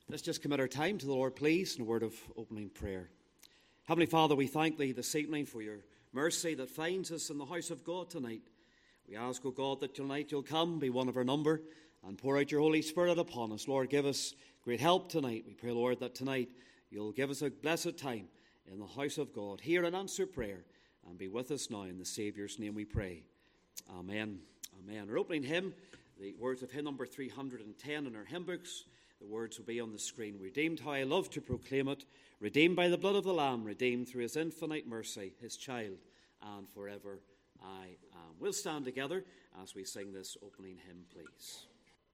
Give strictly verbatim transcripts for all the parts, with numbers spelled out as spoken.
Let's just commit our time to the Lord, please, in a word of opening prayer. Heavenly Father, we thank Thee this evening for Your mercy that finds us in the house of God tonight. We ask, O God, that tonight You'll come, be one of our number, and pour out Your Holy Spirit upon us. Lord, give us great help tonight. We pray, Lord, that tonight You'll give us a blessed time in the house of God. Hear and answer prayer, and be with us now. In the Saviour's name we pray. Amen. Amen. Our opening hymn, the words of hymn number three hundred ten in our hymn books. The words will be on the screen. Redeemed, how I love to proclaim it. Redeemed by the blood of the Lamb. Redeemed through His infinite mercy. His child, and forever I am. We'll stand together as we sing this opening hymn, please.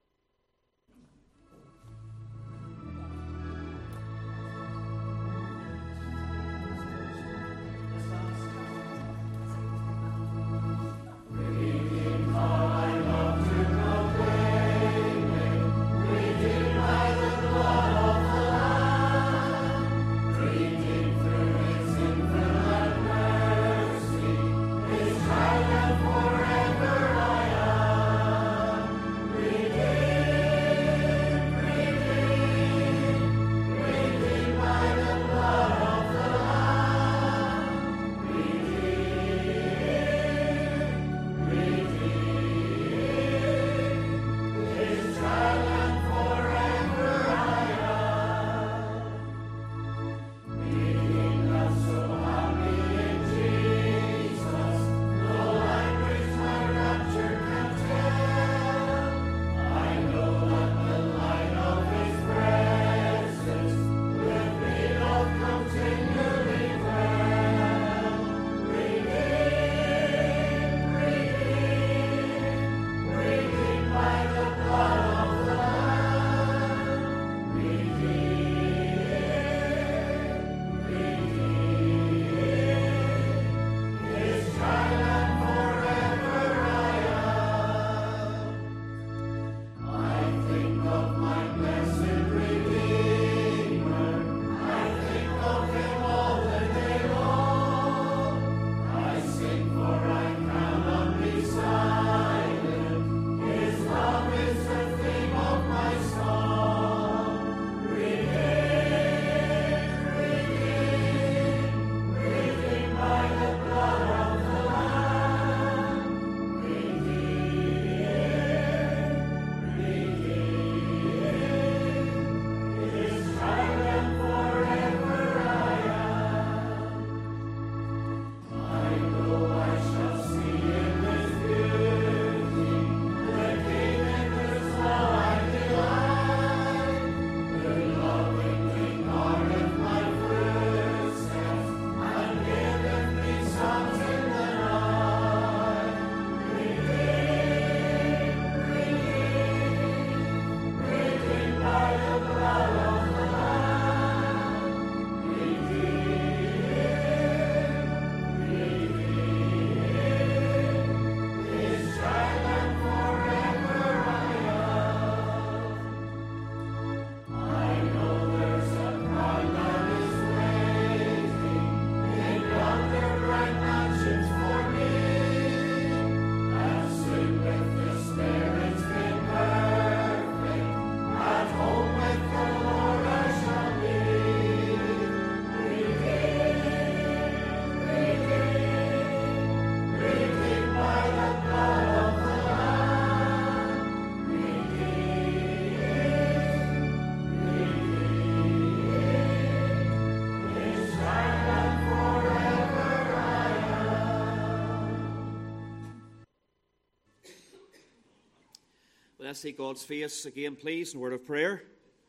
Let's seek God's face again, please, in a word of prayer,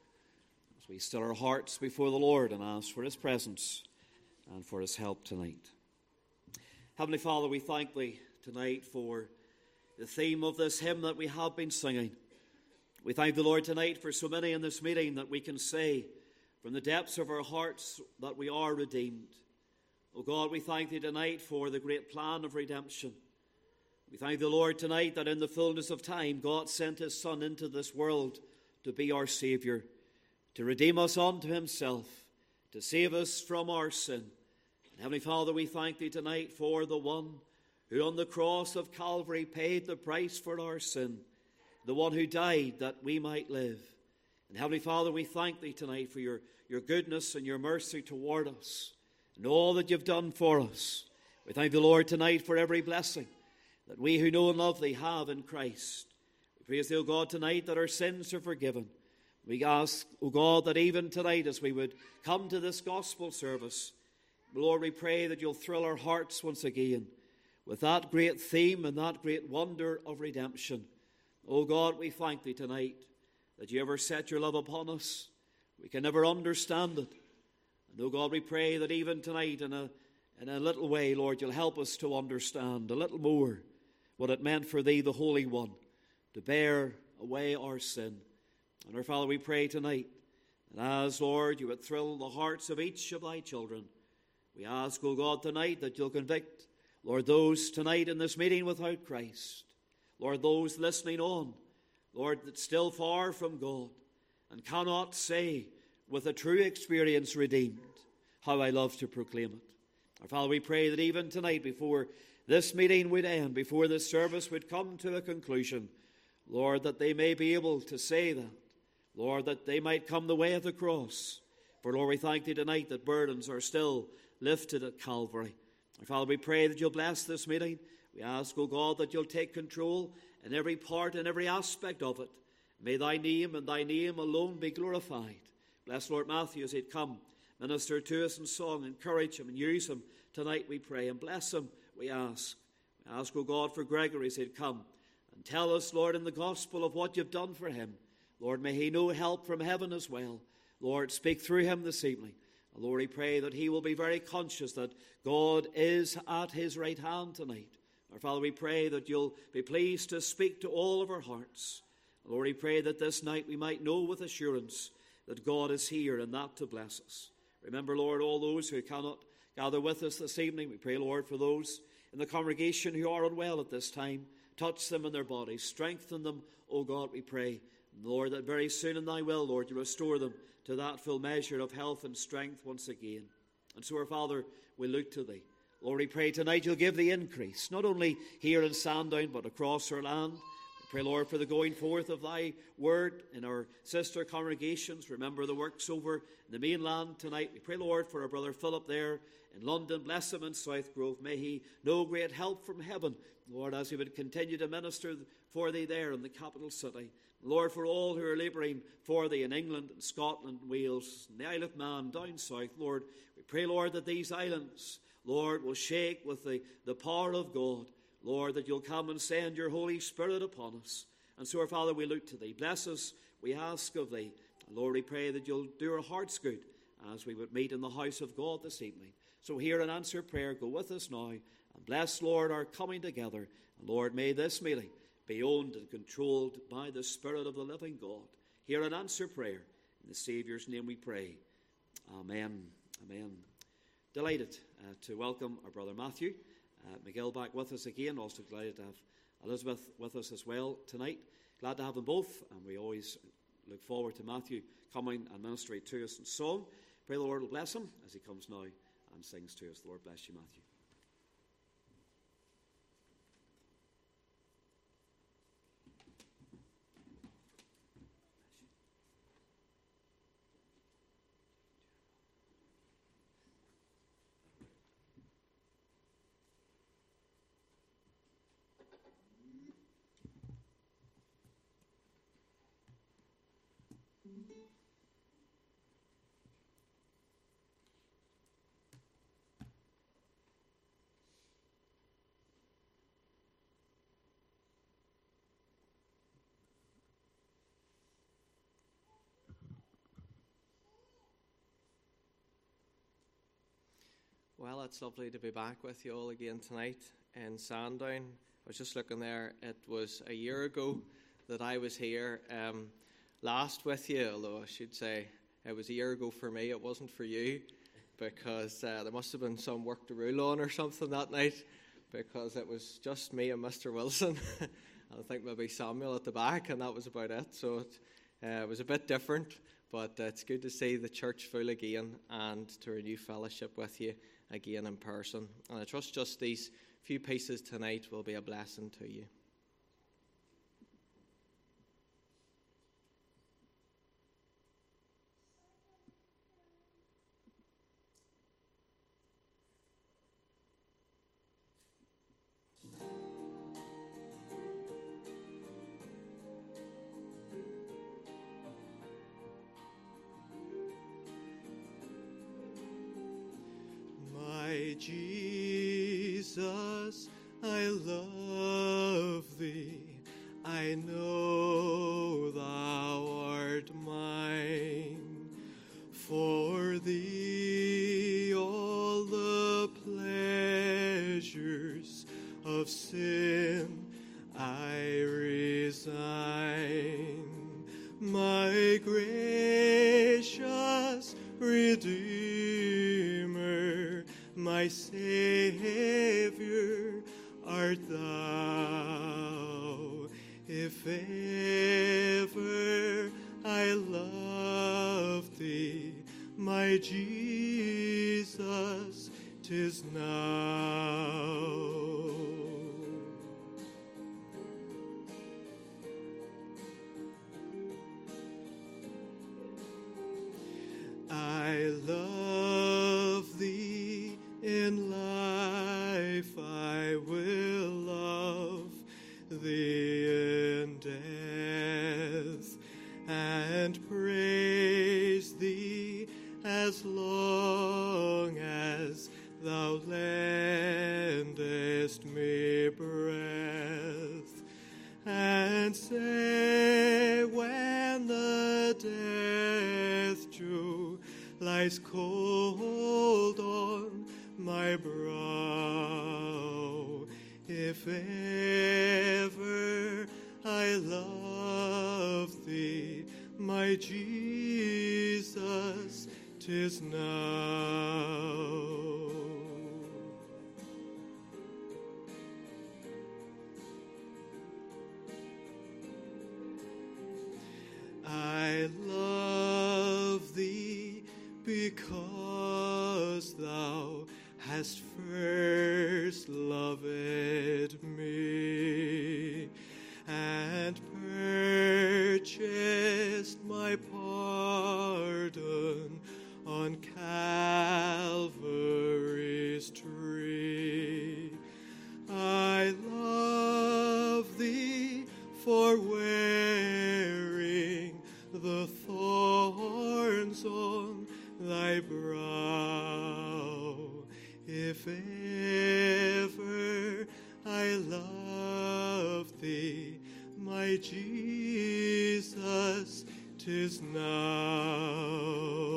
as we still our hearts before the Lord and ask for His presence and for His help tonight. Heavenly Father, we thank Thee tonight for the theme of this hymn that we have been singing. We thank the Lord tonight for so many in this meeting that we can say from the depths of our hearts that we are redeemed. Oh God, we thank Thee tonight for the great plan of redemption. We thank the Lord tonight that in the fullness of time, God sent His Son into this world to be our Saviour, to redeem us unto Himself, to save us from our sin. And Heavenly Father, we thank Thee tonight for the one who on the cross of Calvary paid the price for our sin, the one who died that we might live. And Heavenly Father, we thank Thee tonight for your, your goodness and your mercy toward us and all that You've done for us. We thank the Lord tonight for every blessing that we who know and love Thee have in Christ. We praise Thee, O God, tonight that our sins are forgiven. We ask, O God, that even tonight as we would come to this gospel service, Lord, we pray that You'll thrill our hearts once again with that great theme and that great wonder of redemption. O God, we thank Thee tonight that You ever set Your love upon us. We can never understand it. And, O God, we pray that even tonight in a, in a little way, Lord, You'll help us to understand a little more what it meant for Thee, the Holy One, to bear away our sin. And our Father, we pray tonight that as, Lord, You would thrill the hearts of each of Thy children, we ask, O God, tonight that You'll convict, Lord, those tonight in this meeting without Christ. Lord, those listening on, Lord, that's still far from God and cannot say with a true experience redeemed, how I love to proclaim it. Our Father, we pray that even tonight, before this meeting would end, before this service would come to a conclusion, Lord, that they may be able to say that. Lord, that they might come the way of the cross. For, Lord, we thank Thee tonight that burdens are still lifted at Calvary. Our Father, we pray that You'll bless this meeting. We ask, O God, that You'll take control in every part and every aspect of it. May Thy name and Thy name alone be glorified. Bless Lord Matthew as he'd come, minister to us in song, encourage him and use him tonight, we pray. And bless him, we ask. We ask, O God, for Gregory as he'd come and tell us, Lord, in the gospel of what You've done for him. Lord, may he know help from heaven as well. Lord, speak through him this evening. And Lord, we pray that he will be very conscious that God is at his right hand tonight. Our Father, we pray that You'll be pleased to speak to all of our hearts. Lord, we pray that this night we might know with assurance that God is here and that to bless us. Remember, Lord, all those who cannot gather with us this evening. We pray, Lord, for those in the congregation who are unwell at this time. Touch them in their bodies. Strengthen them, O God, we pray. Lord, that very soon in Thy will, Lord, You restore them to that full measure of health and strength once again. And so, our Father, we look to Thee. Lord, we pray tonight You'll give the increase, not only here in Sandown, but across our land. We pray, Lord, for the going forth of Thy word in our sister congregations. Remember the works over in the mainland tonight. We pray, Lord, for our brother Philip there in London. Bless him in South Grove. May he know great help from heaven, Lord, as he would continue to minister for Thee there in the capital city. Lord, for all who are labouring for Thee in England and Scotland and Wales and the Isle of Man down south, Lord, we pray, Lord, that these islands, Lord, will shake with the, the power of God. Lord, that You'll come and send Your Holy Spirit upon us. And so, our Father, we look to Thee. Bless us, we ask of Thee. And Lord, we pray that You'll do our hearts good as we would meet in the house of God this evening. So hear and answer prayer. Go with us now. And bless, Lord, our coming together. And Lord, may this meeting be owned and controlled by the Spirit of the living God. Hear and answer prayer. In the Saviour's name we pray. Amen. Amen. Delighted uh, to welcome our brother Matthew uh, McGill back with us again. Also delighted to have Elizabeth with us as well tonight. Glad to have them both, and we always look forward to Matthew coming and ministering to us in song. Pray the Lord will bless him as he comes now and sings to us. The Lord bless you, Matthew. Well, it's lovely to be back with you all again tonight in Sandown. I was just looking there. It was a year ago that I was here um, last with you, although I should say it was a year ago for me. It wasn't for you, because uh, there must have been some work to rule on or something that night, because it was just me and Mister Wilson. I think maybe Samuel at the back, and that was about it. So it, uh, it was a bit different, but uh, it's good to see the church full again and to renew fellowship with you again in person. And I trust just these few pieces tonight will be a blessing to you. of sin I resign. My gracious Redeemer, my Savior art thou. If ever I love thee, my Jesus, 'tis now. I love thee in life, I will love thee in death, and praise thee as long as thou lendest me breath, and say when the death dew lies cold on my brow, if ever I love thee, my Jesus, 'tis now. I love thee because thou hast first loved me, and purchased my pardon on Calvary's tree. I love thee for wearing the thorns on thy brow. If ever I love thee, my Jesus, 'tis now.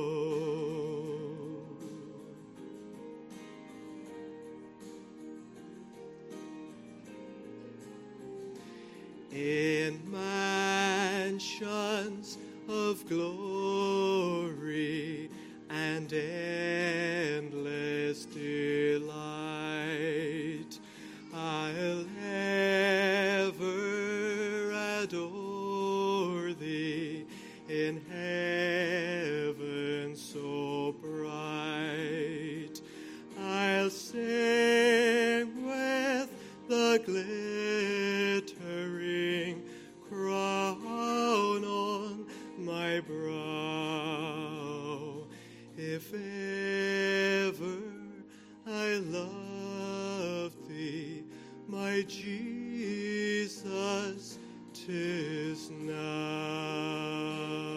In mansions of glory and endless delight, I'll ever adore thee in heaven so bright. I'll sing with the glittering crown on my brow. If ever I love thee, my Jesus, 'tis now.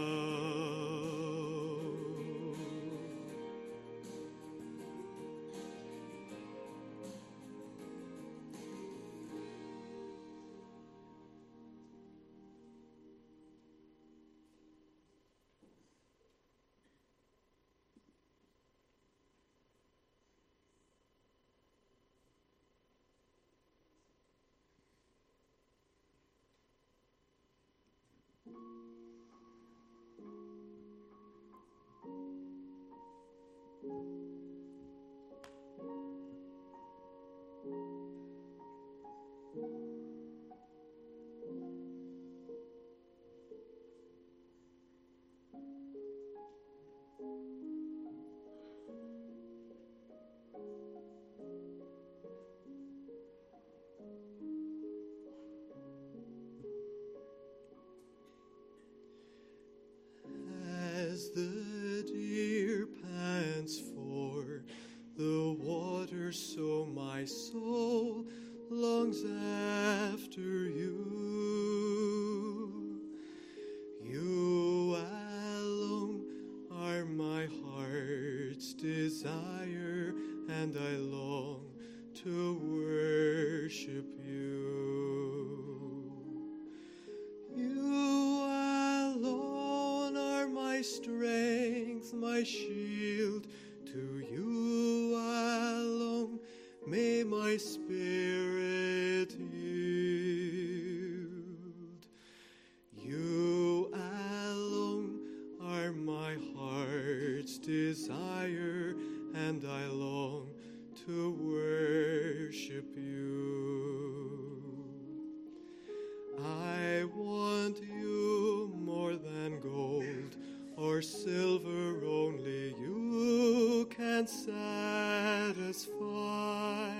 As the deer pants for the water, so my soul longs after you. You alone are my heart's desire, and I long to worship you. You alone are my strength, my shield. To you alone may my spirit my heart's desire, and I long to worship you. I want you more than gold or silver, only you can satisfy.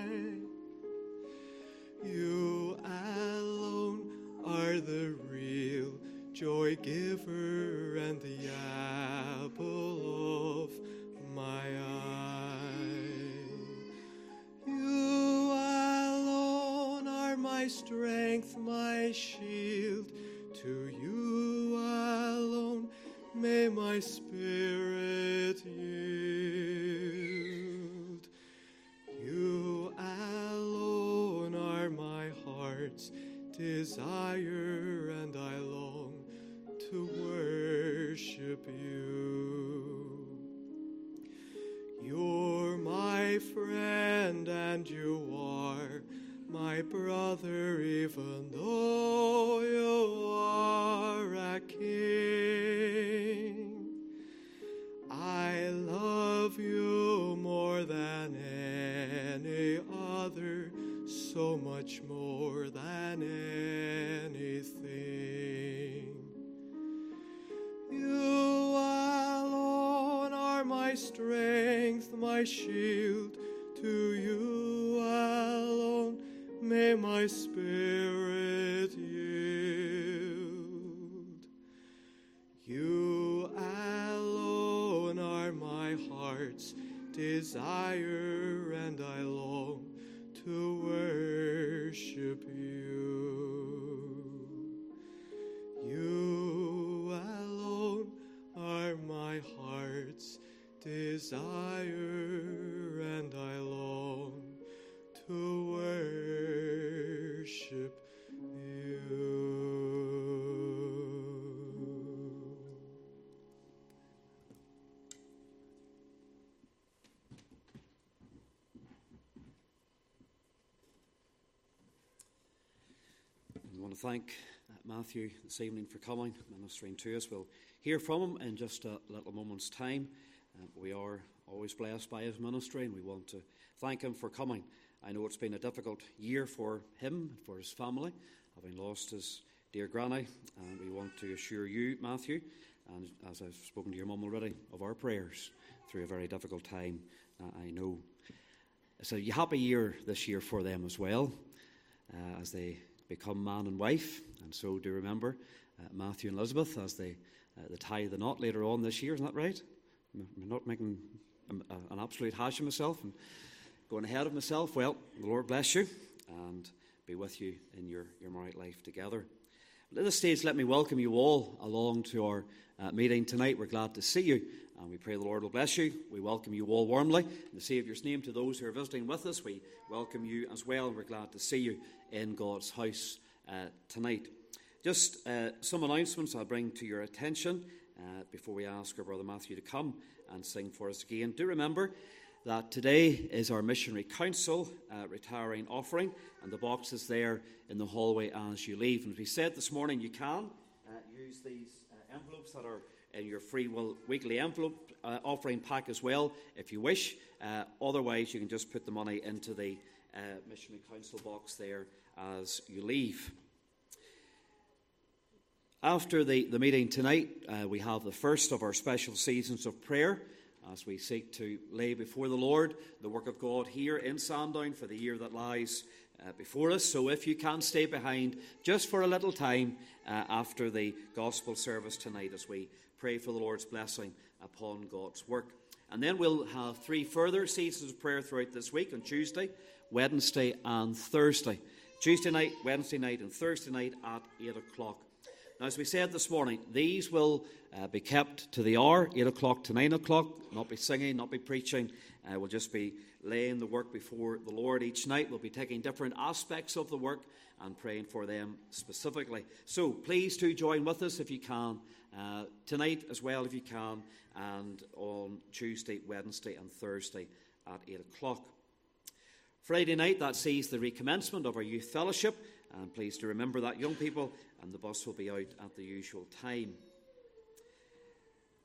You alone are the real joy giver and the apple of my eye. You alone are my strength, my shield. To you alone may my spirit yield. You alone are my heart's desire, and I long to worship you. You're my friend and you are my brother, even though you are a king. I love you more than any other, so much more than anything. You alone are my strength, my shield. To you alone may my spirit yield. You alone are my heart's desire, and I long to worship you. You alone are my heart's desire, and I long to worship you. We want to thank Matthew this evening for coming, ministering to us. We'll hear from him in just a little moment's time. Uh, we are always blessed by his ministry, and we want to thank him for coming. I know it's been a difficult year for him and for his family, having lost his dear granny, and we want to assure you, Matthew, and as I've spoken to your mum already, of our prayers through a very difficult time. Uh, I know it's a happy year this year for them as well, uh, as they become man and wife, and so do remember uh, Matthew and Elizabeth as they, uh, they tie the knot later on this year, isn't that right? I'm not making an absolute hash of myself and going ahead of myself. Well, the Lord bless you and be with you in your, your married life together. But at this stage, let me welcome you all along to our uh, meeting tonight. We're glad to see you, and we pray the Lord will bless you. We welcome you all warmly. In the Saviour's name, to those who are visiting with us, we welcome you as well, and we're glad to see you in God's house uh, tonight. Just uh, some announcements I'll bring to your attention uh, before we ask our brother Matthew to come and sing for us again. Do remember that today is our Missionary Council uh, retiring offering, and the box is there in the hallway as you leave. And as we said this morning, you can uh, use these uh, envelopes that are in your free will weekly envelope uh, offering pack as well, if you wish. Uh, otherwise, you can just put the money into the uh, Missionary Council box there as you leave. After the, the meeting tonight, uh, we have the first of our special seasons of prayer as we seek to lay before the Lord the work of God here in Sandown for the year that lies uh, before us. So if you can stay behind just for a little time uh, after the gospel service tonight as we pray for the Lord's blessing upon God's work. And then we'll have three further seasons of prayer throughout this week on Tuesday, Wednesday and Thursday. Tuesday night, Wednesday night and Thursday night at eight o'clock. Now, as we said this morning, these will uh, be kept to the hour, eight o'clock to nine o'clock, not be singing, not be preaching. Uh, we'll just be laying the work before the Lord each night. We'll be taking different aspects of the work and praying for them specifically. So please do join with us if you can, uh, tonight as well if you can, and on Tuesday, Wednesday and Thursday at eight o'clock. Friday night, that sees the recommencement of our youth fellowship, and please do remember that, young people, and the bus will be out at the usual time.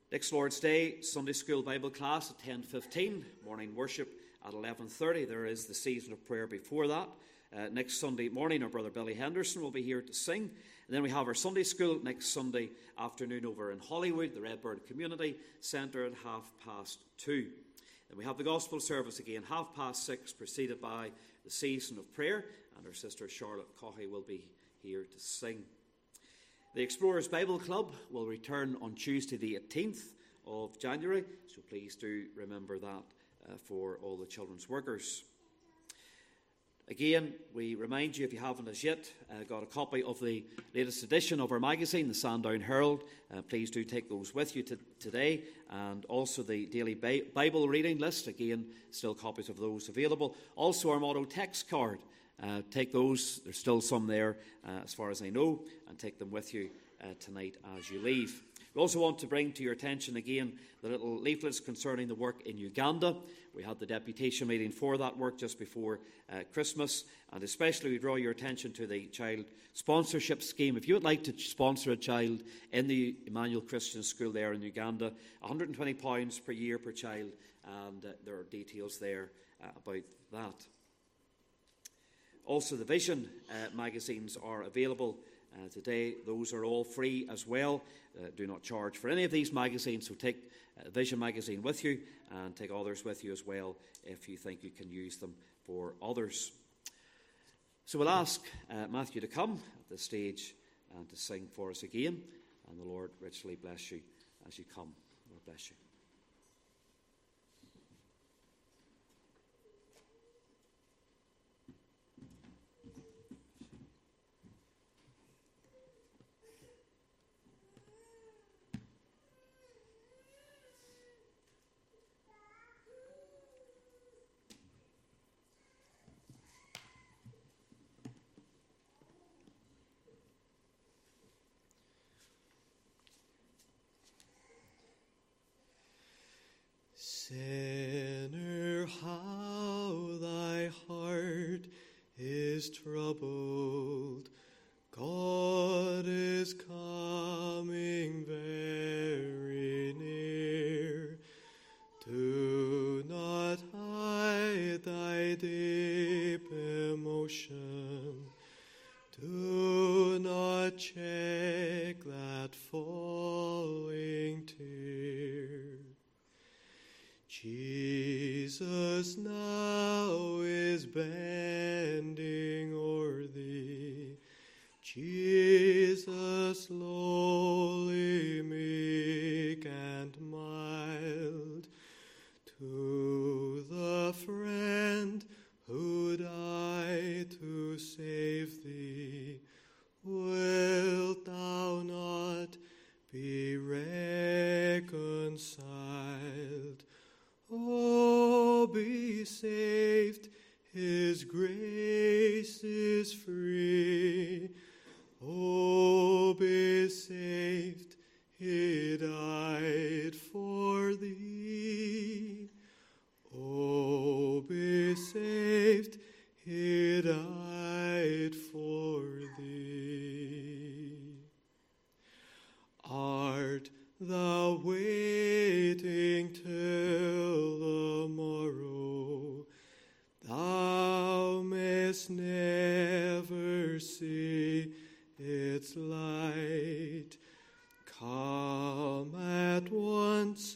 Next Lord's Day, Sunday School Bible class at ten fifteen, morning worship at eleven thirty. There is the season of prayer before that. Uh, next Sunday morning, our brother Billy Henderson will be here to sing. And then we have our Sunday School next Sunday afternoon over in Hollywood, the Redbird Community Centre, at half past two. Then we have the Gospel service again, half past six, preceded by the season of prayer, and our sister Charlotte Coffey will be here to sing. The Explorers Bible Club will return on Tuesday the eighteenth of January, so please do remember that uh, for all the children's workers. Again, we remind you, if you haven't as yet uh, got a copy of the latest edition of our magazine, the Sandown Herald, uh, please do take those with you to today, and also the daily Bi- Bible reading list. Again, still copies of those available. Also our motto text card. Uh, take those, there's still some there uh, as far as I know, and take them with you uh, tonight as you leave. We also want to bring to your attention again the little leaflets concerning the work in Uganda. We had the deputation meeting for that work just before uh, Christmas, and especially we draw your attention to the child sponsorship scheme. If you would like to sponsor a child in the Emmanuel Christian School there in Uganda, one hundred twenty pounds per year per child, and uh, there are details there uh, about that. Also, the Vision uh, magazines are available uh, today. Those are all free as well. Uh, do not charge for any of these magazines, so take uh, the Vision magazine with you and take others with you as well if you think you can use them for others. So we'll ask uh, Matthew to come at this stage and to sing for us again, and the Lord richly bless you as you come. Lord bless you. Sinner, how thy heart is troubled. God is coming very near. Do not hide thy deep emotion. Do not check that falling tear. Jesus now is bending o'er thee. Jesus lowly, meek and mild, to the friend who died to save thee, wilt thou not be reconciled? Oh, be saved, His grace is free. Oh, be saved, He died for thee. Oh, be saved, He died for thee. Art thou waiting till the morrow? Thou mayst never see its light. Come at once,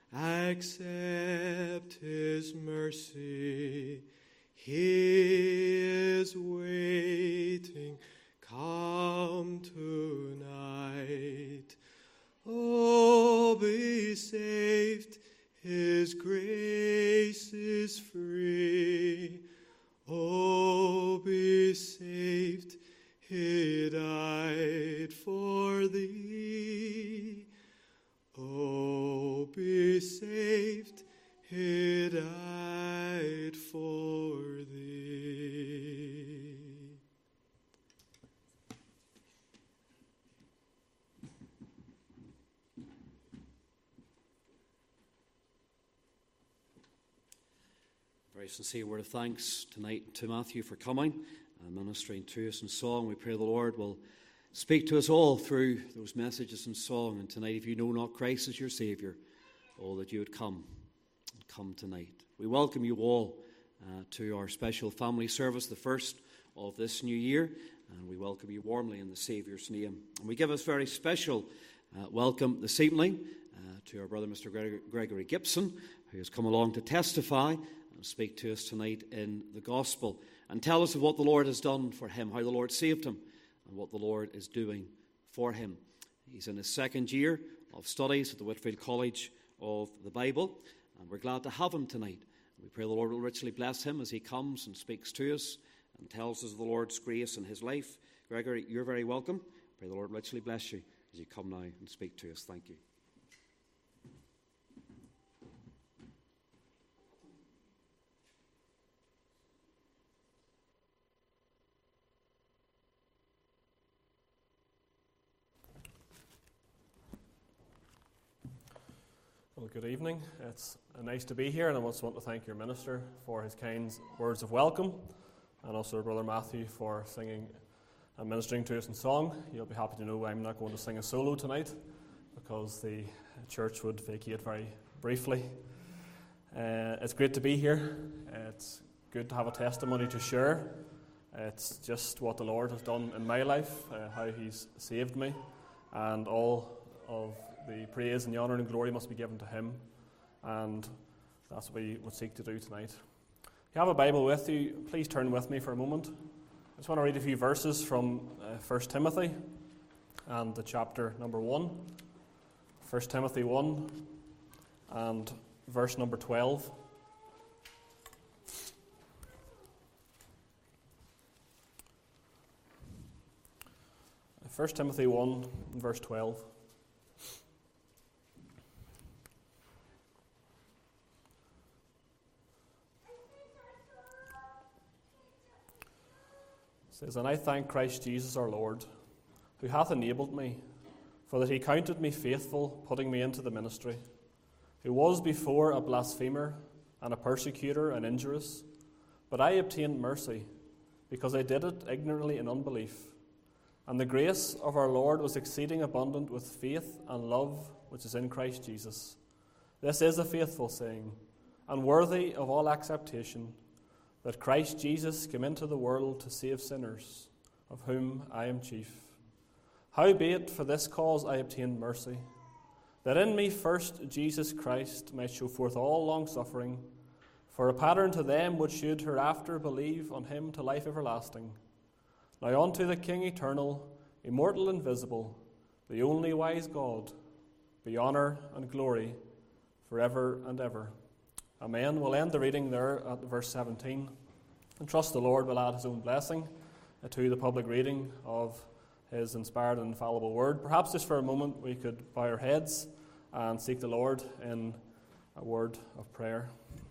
accept His mercy. He is waiting, come tonight. Oh, be saved, His grace is free. Oh, be saved, He died for thee. Oh, be saved, He died for thee. Very sincere word of thanks tonight to Matthew for coming and ministering to us in song. We pray the Lord will speak to us all through those messages and song. And tonight, if you know not Christ as your Saviour, oh, that you would come, come tonight. We welcome you all uh, to our special family service, the first of this new year, and we welcome you warmly in the Saviour's name. And we give us very special uh, welcome this evening uh, to our brother, Mister Gregor- Gregory Gibson, who has come along to testify and speak to us tonight in the Gospel and tell us of what the Lord has done for him, how the Lord saved him, and what the Lord is doing for him. He's in his second year of studies at the Whitfield College of the Bible, and we're glad to have him tonight. We pray the Lord will richly bless him as he comes and speaks to us and tells us of the Lord's grace in his life. Gregory, you're very welcome. Pray the Lord richly bless you as you come now and speak to us. Thank you. Well, good evening. It's nice to be here, and I also want to thank your minister for his kind words of welcome, and also Brother Matthew for singing and ministering to us in song. You'll be happy to know I'm not going to sing a solo tonight, because the church would vacate very briefly. Uh, it's great to be here. It's good to have a testimony to share. It's just what the Lord has done in my life, uh, how he's saved me, and all of the praise and the honour and glory must be given to him, and that's what we would seek to do tonight. If you have a Bible with you, please turn with me for a moment. I just want to read a few verses from uh, First Timothy and the chapter number one. First Timothy one and verse number twelve. First Timothy one and verse twelve. It says, "And I thank Christ Jesus our Lord, who hath enabled me, for that he counted me faithful, putting me into the ministry, who was before a blasphemer and a persecutor and injurious, but I obtained mercy, because I did it ignorantly in unbelief. And the grace of our Lord was exceeding abundant with faith and love which is in Christ Jesus. This is a faithful saying, and worthy of all acceptation, that Christ Jesus came into the world to save sinners, of whom I am chief. Howbeit for this cause I obtained mercy, that in me first Jesus Christ might show forth all longsuffering, for a pattern to them which should hereafter believe on him to life everlasting. Now unto the King eternal, immortal, invisible, the only wise God, be honour and glory forever and ever. Amen." We'll end the reading there at verse seventeen, and trust the Lord will add his own blessing to the public reading of his inspired and infallible word. Perhaps just for a moment we could bow our heads and seek the Lord in a word of prayer.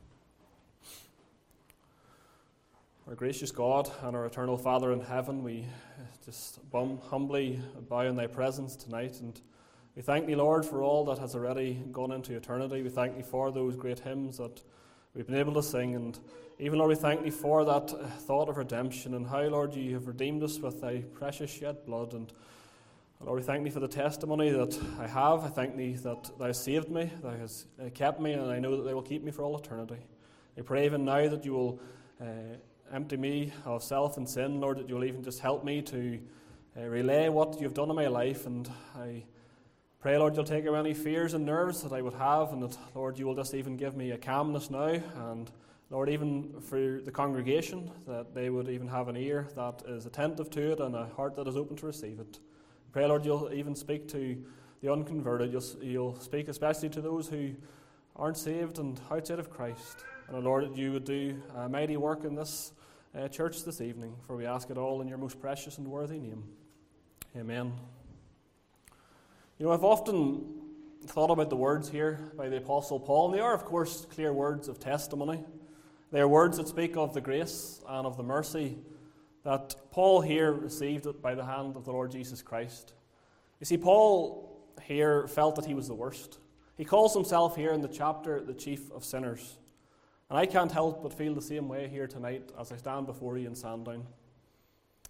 Our gracious God and our eternal Father in heaven, we just bum, humbly bow in thy presence tonight, and we thank thee, Lord, for all that has already gone into eternity. We thank thee for those great hymns that we've been able to sing, and even, Lord, we thank thee for that thought of redemption and how, Lord, you have redeemed us with thy precious shed blood. And Lord, we thank thee for the testimony that I have. I thank thee that thou hast saved me, thou hast kept me, and I know that thou will keep me for all eternity. I pray even now that you will uh, empty me of self and sin, Lord, that you will even just help me to uh, relay what you've done in my life, and I pray, Lord, you'll take away any fears and nerves that I would have, and that, Lord, you will just even give me a calmness now, and, Lord, even for the congregation, that they would even have an ear that is attentive to it and a heart that is open to receive it. Pray, Lord, you'll even speak to the unconverted. You'll, you'll speak especially to those who aren't saved and outside of Christ. And, Lord, that you would do a mighty work in this uh, church this evening, for we ask it all in your most precious and worthy name. Amen. You know, I've often thought about the words here by the Apostle Paul, and they are, of course, clear words of testimony. They are words that speak of the grace and of the mercy that Paul here received by the hand of the Lord Jesus Christ. You see, Paul here felt that he was the worst. He calls himself here in the chapter the chief of sinners. And I can't help but feel the same way here tonight as I stand before you in Sandown.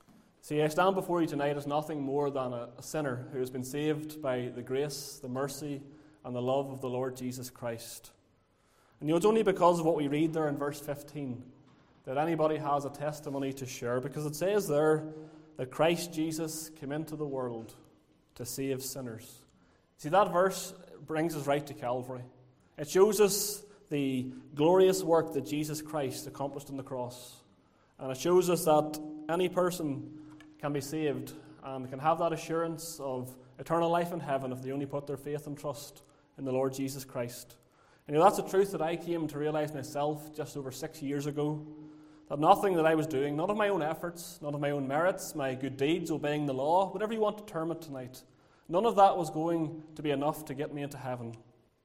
See, I stand before you tonight as nothing more than a, a sinner who has been saved by the grace, the mercy, and the love of the Lord Jesus Christ. And you know, it's only because of what we read there in verse fifteen that anybody has a testimony to share, because it says there that Christ Jesus came into the world to save sinners. See, that verse brings us right to Calvary. It shows us the glorious work that Jesus Christ accomplished on the cross. And it shows us that any person can be saved and can have that assurance of eternal life in heaven if they only put their faith and trust in the Lord Jesus Christ. And you know, that's a truth that I came to realize myself just over six years ago, that nothing that I was doing, none of my own efforts, none of my own merits, my good deeds, obeying the law, whatever you want to term it tonight, none of that was going to be enough to get me into heaven.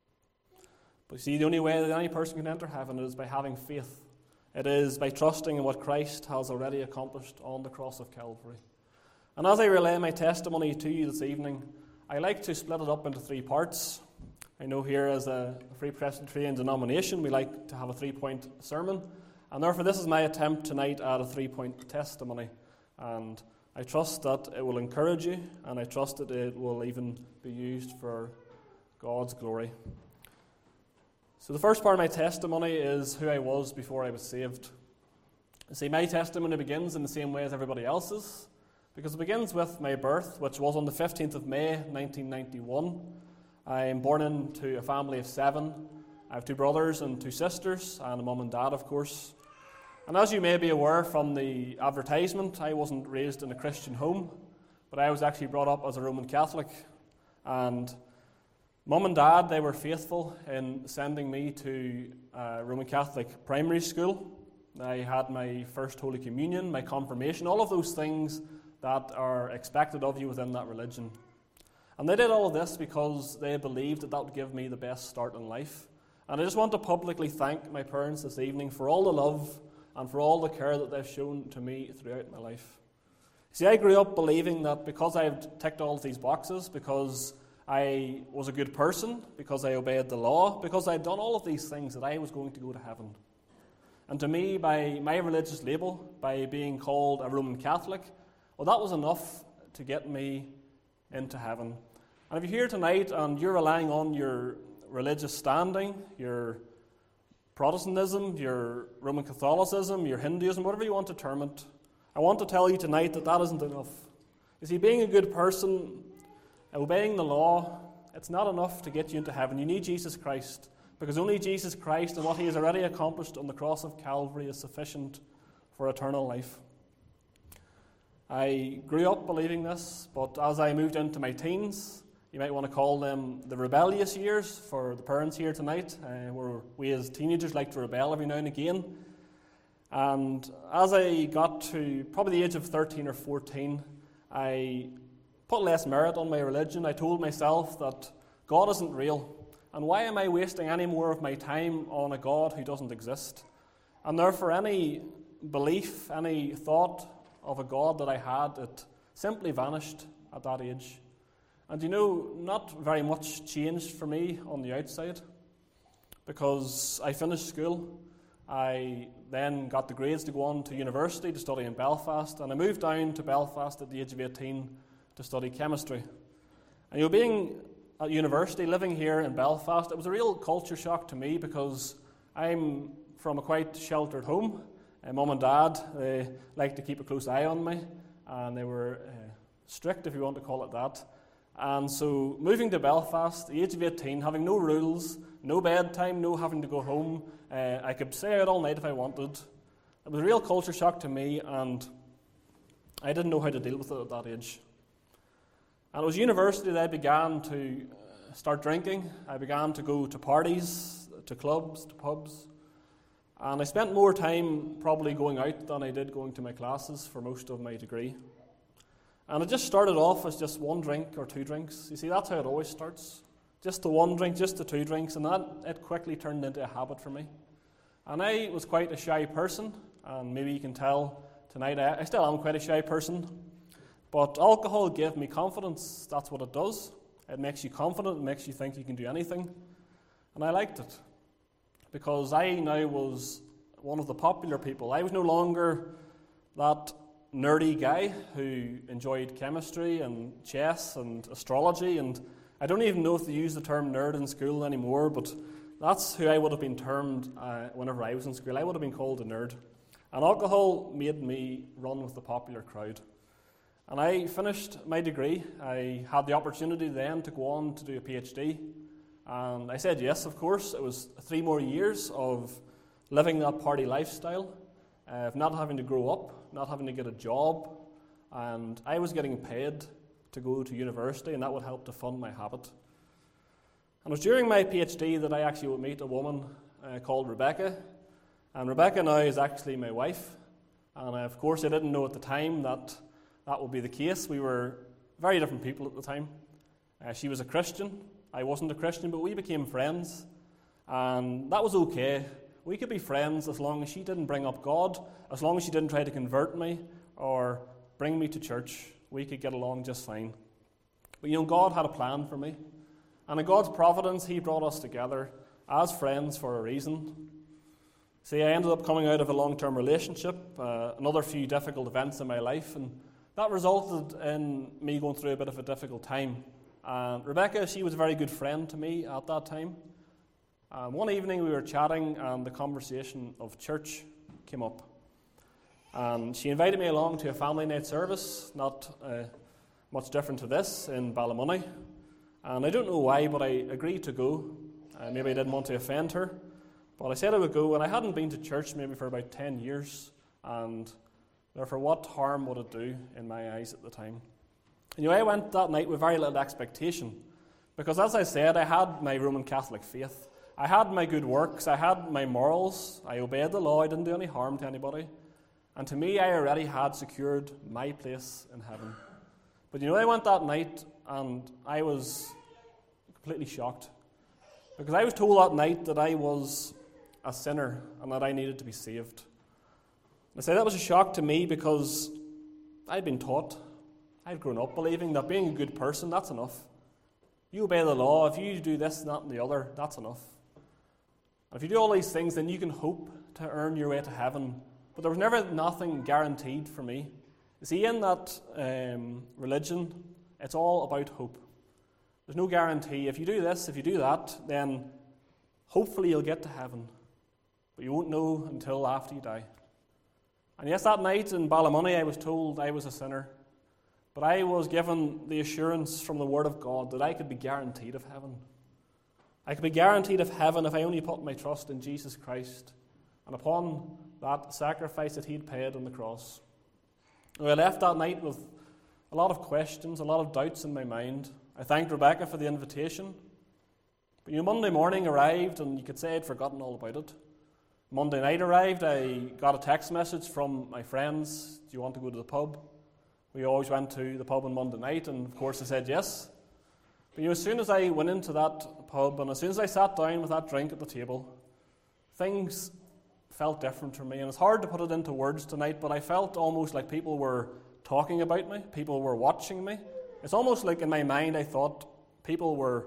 But you see, the only way that any person can enter heaven is by having faith. It is by trusting in what Christ has already accomplished on the cross of Calvary. And as I relay my testimony to you this evening, I like to split it up into three parts. I know here as a Free Presbyterian denomination, we like to have a three-point sermon. And therefore this is my attempt tonight at a three-point testimony. And I trust that it will encourage you, and I trust that it will even be used for God's glory. So the first part of my testimony is who I was before I was saved. You see, my testimony begins in the same way as everybody else's, because it begins with my birth, which was on the fifteenth of May, nineteen ninety-one. I am born into a family of seven. I have two brothers and two sisters, and a mum and dad, of course. And as you may be aware from the advertisement, I wasn't raised in a Christian home, but I was actually brought up as a Roman Catholic. And mum and dad, they were faithful in sending me to a Roman Catholic primary school. I had my first Holy Communion, my confirmation, all of those things that are expected of you within that religion. And they did all of this because they believed that that would give me the best start in life. And I just want to publicly thank my parents this evening for all the love and for all the care that they've shown to me throughout my life. See, I grew up believing that because I had ticked all of these boxes, because I was a good person, because I obeyed the law, because I had done all of these things, that I was going to go to heaven. And to me, by my religious label, by being called a Roman Catholic, well, that was enough to get me into heaven. And if you're here tonight and you're relying on your religious standing, your Protestantism, your Roman Catholicism, your Hinduism, whatever you want to term it, I want to tell you tonight that that isn't enough. You see, being a good person, obeying the law, it's not enough to get you into heaven. You need Jesus Christ, because only Jesus Christ and what he has already accomplished on the cross of Calvary is sufficient for eternal life. I grew up believing this, but as I moved into my teens, you might want to call them the rebellious years for the parents here tonight, uh, where we as teenagers like to rebel every now and again. And as I got to probably the age of thirteen or fourteen, I put less merit on my religion. I told myself that God isn't real, and why am I wasting any more of my time on a God who doesn't exist? And therefore any belief, any thought of a God that I had, it simply vanished at that age. And you know, not very much changed for me on the outside, because I finished school. I then got the grades to go on to university to study in Belfast, and I moved down to Belfast at the age of eighteen to study chemistry. And you know, being at university, living here in Belfast, it was a real culture shock to me, because I'm from a quite sheltered home. Uh, Mum and Dad, they liked to keep a close eye on me, and they were uh, strict, if you want to call it that. And so moving to Belfast, at the age of eighteen, having no rules, no bedtime, no having to go home, uh, I could stay out all night if I wanted. It was a real culture shock to me, and I didn't know how to deal with it at that age. And it was university that I began to start drinking. I began to go to parties, to clubs, to pubs. And I spent more time probably going out than I did going to my classes for most of my degree. And it just started off as just one drink or two drinks. You see, that's how it always starts. Just the one drink, just the two drinks, and that it quickly turned into a habit for me. And I was quite a shy person, and maybe you can tell tonight I, I still am quite a shy person. But alcohol gave me confidence. That's what it does. It makes you confident, it makes you think you can do anything. And I liked it, because I now was one of the popular people. I was no longer that nerdy guy who enjoyed chemistry and chess and astrology, and I don't even know if they use the term nerd in school anymore, but that's who I would have been termed uh, whenever I was in school. I would have been called a nerd. And alcohol made me run with the popular crowd. And I finished my degree. I had the opportunity then to go on to do a PhD. And I said yes, of course. It was three more years of living that party lifestyle, of not having to grow up, not having to get a job. And I was getting paid to go to university, and that would help to fund my habit. And it was during my PhD that I actually would meet a woman uh, called Rebecca. And Rebecca now is actually my wife. And uh, of course I didn't know at the time that that would be the case. We were very different people at the time. Uh, she was a Christian. I wasn't a Christian, but we became friends. And that was okay. We could be friends as long as she didn't bring up God, as long as she didn't try to convert me or bring me to church. We could get along just fine. But you know, God had a plan for me. And in God's providence, He brought us together as friends for a reason. See, I ended up coming out of a long-term relationship, uh, another few difficult events in my life, and that resulted in me going through a bit of a difficult time. And Rebecca, she was a very good friend to me at that time. Um, one evening we were chatting, and the conversation of church came up. And she invited me along to a family night service, not uh, much different to this, in Ballymoney. And I don't know why, but I agreed to go. Uh, maybe I didn't want to offend her, but I said I would go, and I hadn't been to church maybe for about ten years, and therefore what harm would it do in my eyes at the time? And you know, I went that night with very little expectation, because as I said, I had my Roman Catholic faith. I had my good works, I had my morals, I obeyed the law, I didn't do any harm to anybody. And to me, I already had secured my place in heaven. But you know, I went that night and I was completely shocked. Because I was told that night that I was a sinner and that I needed to be saved. I say that was a shock to me because I'd been taught, I'd grown up believing that being a good person, that's enough. You obey the law, if you do this, that and the other, that's enough. And if you do all these things, then you can hope to earn your way to heaven. But there was never nothing guaranteed for me. You see, in that um, religion, it's all about hope. There's no guarantee. If you do this, if you do that, then hopefully you'll get to heaven. But you won't know until after you die. And yes, that night in Ballymoney, I was told I was a sinner. But I was given the assurance from the Word of God that I could be guaranteed of heaven. I could be guaranteed of heaven if I only put my trust in Jesus Christ and upon that sacrifice that He'd paid on the cross. I left that night with a lot of questions, a lot of doubts in my mind. I thanked Rebecca for the invitation. But you know, Monday morning arrived, and you could say I'd forgotten all about it. Monday night arrived, I got a text message from my friends, do you want to go to the pub? We always went to the pub on Monday night, and of course I said yes. But you know, as soon as I went into that pub, and as soon as I sat down with that drink at the table, things felt different for me. And it's hard to put it into words tonight, but I felt almost like people were talking about me, people were watching me. It's almost like in my mind I thought people were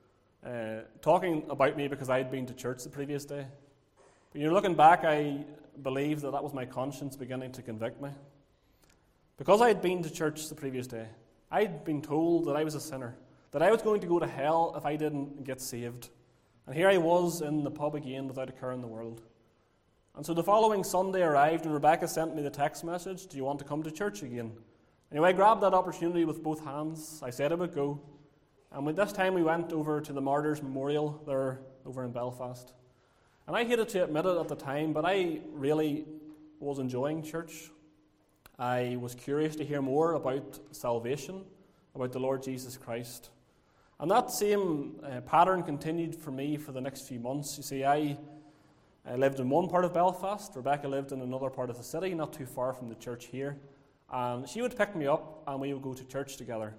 uh, talking about me because I had been to church the previous day. But you know, looking back, I believe that that was my conscience beginning to convict me. Because I had been to church the previous day, I had been told that I was a sinner, that I was going to go to hell if I didn't get saved. And here I was in the pub again without a care in the world. And so the following Sunday arrived, and Rebecca sent me the text message, do you want to come to church again? Anyway, I grabbed that opportunity with both hands. I said I would go. And with this time we went over to the Martyrs Memorial there over in Belfast. And I hated to admit it at the time, but I really was enjoying church. I was curious to hear more about salvation, about the Lord Jesus Christ. And that same uh, pattern continued for me for the next few months. You see, I, I lived in one part of Belfast. Rebecca lived in another part of the city, not too far from the church here. And she would pick me up, and we would go to church together.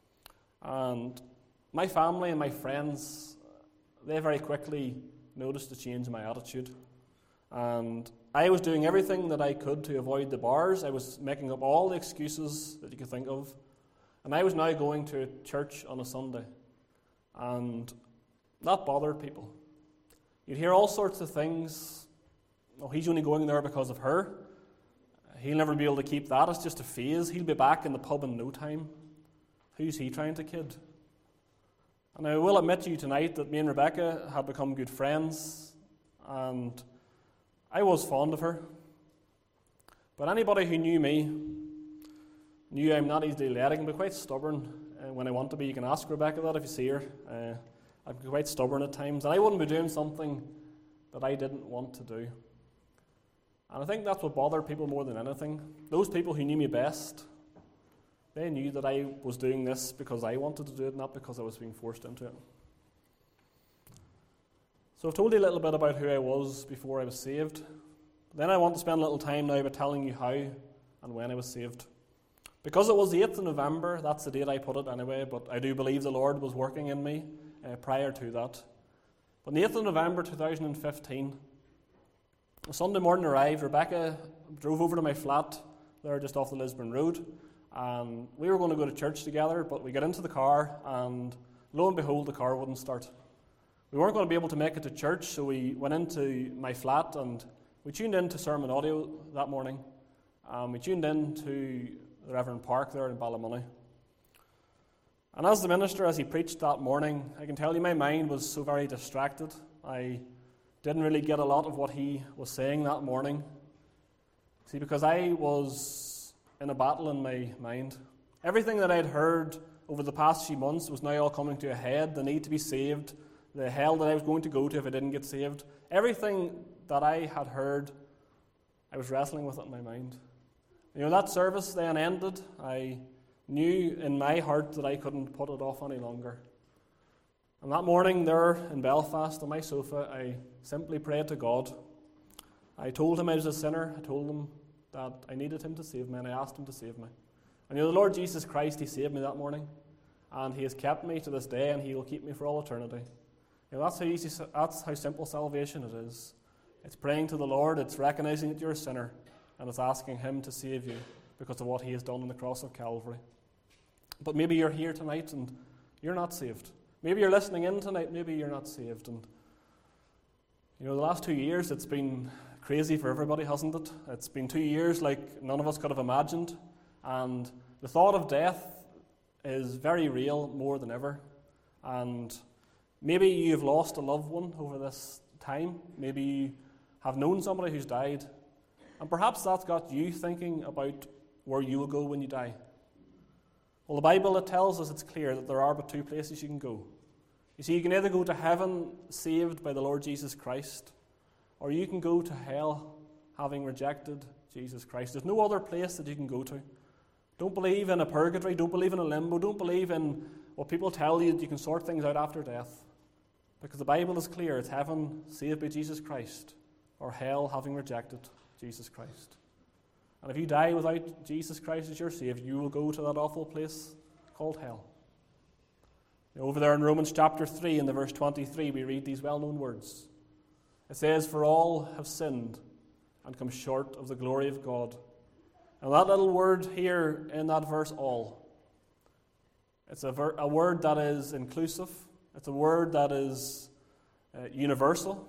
And my family and my friends, they very quickly noticed a change in my attitude. And I was doing everything that I could to avoid the bars. I was making up all the excuses that you could think of. And I was now going to church on a Sunday. And that bothered people. You'd hear all sorts of things. Oh, he's only going there because of her. he'll never be able to keep that. It's just a phase. He'll be back in the pub in no time. Who's he trying to kid? And I will admit to you tonight that me and Rebecca had become good friends, and I was fond of her. But anybody who knew me knew I'm not easily led. I can be quite stubborn uh, when I want to be. You can ask Rebecca that if you see her. Uh, I can be quite stubborn at times, and I wouldn't be doing something that I didn't want to do. And I think that's what bothered people more than anything. Those people who knew me best, they knew that I was doing this because I wanted to do it, not because I was being forced into it. So I've told you a little bit about who I was before I was saved. Then I want to spend a little time now by telling you how and when I was saved. Because it was the eighth of November, that's the date I put it anyway, but I do believe the Lord was working in me uh, prior to that. But on the eighth of November two thousand fifteen, a Sunday morning arrived. Rebecca drove over to my flat there just off the Lisburn Road, and we were going to go to church together, but we got into the car, and lo and behold, the car wouldn't start. We weren't going to be able to make it to church, so we went into my flat, and we tuned into sermon audio that morning. Um, we tuned in to the Reverend Park there in Ballymoney. And as the minister, as he preached that morning, I can tell you my mind was so very distracted. I didn't really get a lot of what he was saying that morning. See, because I was in a battle in my mind. Everything that I'd heard over the past few months was now all coming to a head. The need to be saved, the hell that I was going to go to if I didn't get saved. Everything that I had heard, I was wrestling with it in my mind. You know, that service then ended. I knew in my heart that I couldn't put it off any longer. And that morning there in Belfast on my sofa, I simply prayed to God. I told him I was a sinner. I told him that I needed him to save me, and I asked him to save me. And you know, the Lord Jesus Christ, he saved me that morning, and he has kept me to this day, and he will keep me for all eternity. You know, that's how easy, that's how simple salvation it is. It's praying to the Lord, it's recognizing that you're a sinner, and it's asking him to save you because of what he has done on the cross of Calvary. But maybe you're here tonight and you're not saved. Maybe you're listening in tonight, maybe you're not saved. And you know, the last two years it's been crazy for everybody, hasn't it? It's been two years like none of us could have imagined. And the thought of death is very real, more than ever. And maybe you've lost a loved one over this time. Maybe you have known somebody who's died. And perhaps that's got you thinking about where you will go when you die. Well, the Bible, it tells us, it's clear that there are but two places you can go. You see, you can either go to heaven saved by the Lord Jesus Christ, or you can go to hell having rejected Jesus Christ. There's no other place that you can go to. Don't believe in a purgatory. Don't believe in a limbo. Don't believe in what people tell you that you can sort things out after death. Because the Bible is clear. It's heaven saved by Jesus Christ, or hell having rejected Jesus Christ. And if you die without Jesus Christ as your Savior, you will go to that awful place called hell. Over there in Romans chapter three, in the verse twenty-three, we read these well-known words. It says, "For all have sinned and come short of the glory of God." And that little word here in that verse, all, it's a, ver- a word that is inclusive. It's a word that is uh, universal.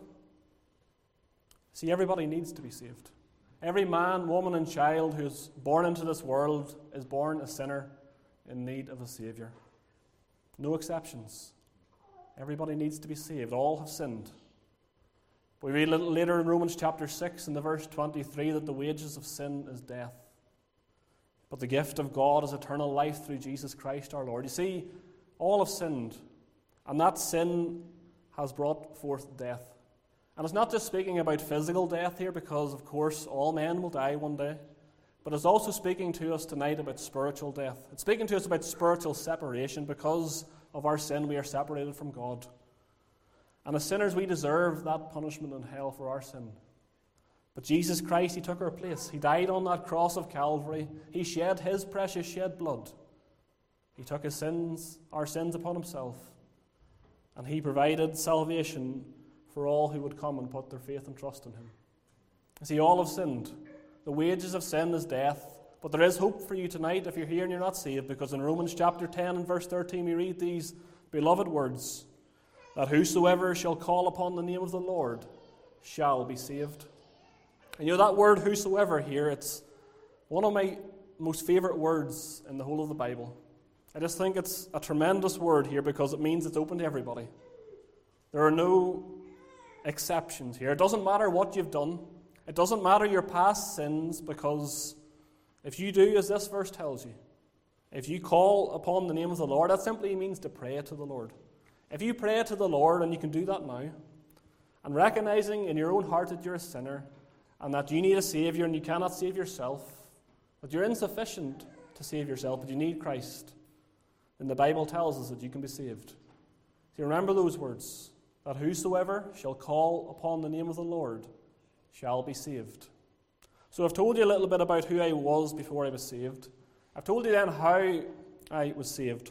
See, everybody needs to be saved. Every man, woman, and child who is born into this world is born a sinner in need of a Saviour. No exceptions. Everybody needs to be saved. All have sinned. We read a little later in Romans chapter six in the verse twenty-three that the wages of sin is death. But the gift of God is eternal life through Jesus Christ our Lord. You see, all have sinned, and that sin has brought forth death. And it's not just speaking about physical death here, because of course all men will die one day, but it's also speaking to us tonight about spiritual death. It's speaking to us about spiritual separation. Because of our sin, we are separated from God. And as sinners, we deserve that punishment in hell for our sin. But Jesus Christ, he took our place. He died on that cross of Calvary. He shed his precious shed blood. He took his sins, our sins upon himself. And he provided salvation for all who would come and put their faith and trust in him. See, all have sinned. The wages of sin is death. But there is hope for you tonight if you're here and you're not saved, because in Romans chapter ten and verse thirteen we read these beloved words, that whosoever shall call upon the name of the Lord shall be saved. And you know that word whosoever here, it's One of my most favourite words in the whole of the Bible. I just think it's a tremendous word here because it means it's open to everybody. There are no exceptions here. It doesn't matter what you've done. It doesn't matter your past sins, because if you do as this verse tells you, if you call upon the name of the Lord, that simply means to pray to the Lord. If you pray to the Lord, and you can do that now, and recognizing in your own heart that you're a sinner and that you need a Saviour and you cannot save yourself, that you're insufficient to save yourself, but you need Christ, then the Bible tells us that you can be saved. So remember those words, that whosoever shall call upon the name of the Lord shall be saved. So I've told you a little bit about who I was before I was saved. I've told you then how I was saved.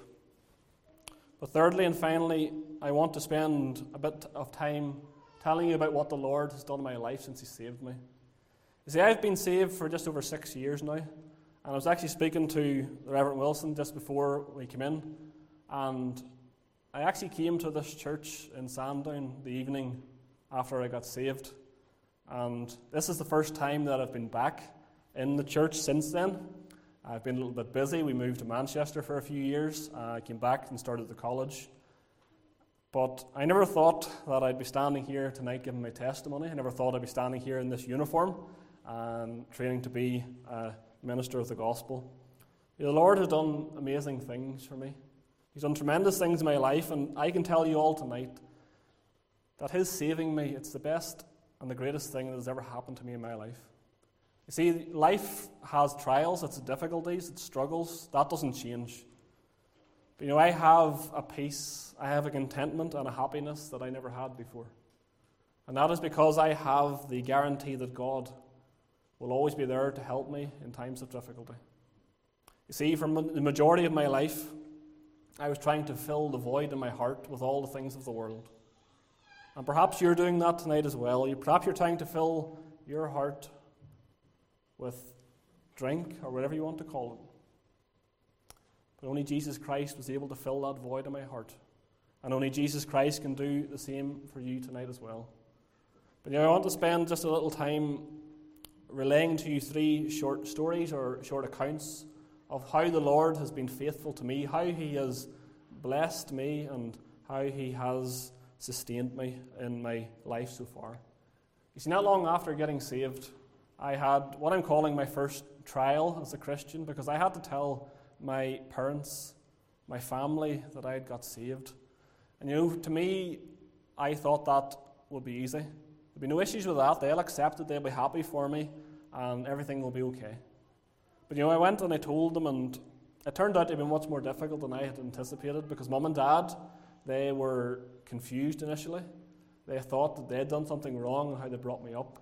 But thirdly and finally, I want to spend a bit of time telling you about what the Lord has done in my life since He saved me. You see, I've been saved for just over six years now, and I was actually speaking to the Reverend Wilson just before we came in, and I actually came to this church in Sandown the evening after I got saved, and this is the first time that I've been back in the church since then. I've been a little bit busy. We moved to Manchester for a few years. I came back and started the college. But I never thought that I'd be standing here tonight giving my testimony. I never thought I'd be standing here in this uniform and training to be a minister of the gospel. The Lord has done amazing things for me. He's done tremendous things in my life, and I can tell you all tonight that His saving me, it's the best and the greatest thing that has ever happened to me in my life. You see, life has trials, it's difficulties, it's struggles. That doesn't change. But you know, I have a peace, I have a contentment and a happiness that I never had before. And that is because I have the guarantee that God will always be there to help me in times of difficulty. You see, for the majority of my life, I was trying to fill the void in my heart with all the things of the world. And perhaps you're doing that tonight as well. You, perhaps you're trying to fill your heart with drink or whatever you want to call it. But only Jesus Christ was able to fill that void in my heart. And only Jesus Christ can do the same for you tonight as well. But you know, I want to spend just a little time relaying to you three short stories or short accounts of how the Lord has been faithful to me, how He has blessed me, and how He has sustained me in my life so far. You see, not long after getting saved, I had what I'm calling my first trial as a Christian, because I had to tell my parents, my family, that I had got saved. And you know, to me, I thought that would be easy. There'd be no issues with that. They'll accept it, they'll be happy for me, and everything will be okay. But you know, I went and I told them, and it turned out to be much more difficult than I had anticipated, because Mum and Dad, they were confused initially. They thought that they'd done something wrong in how they brought me up.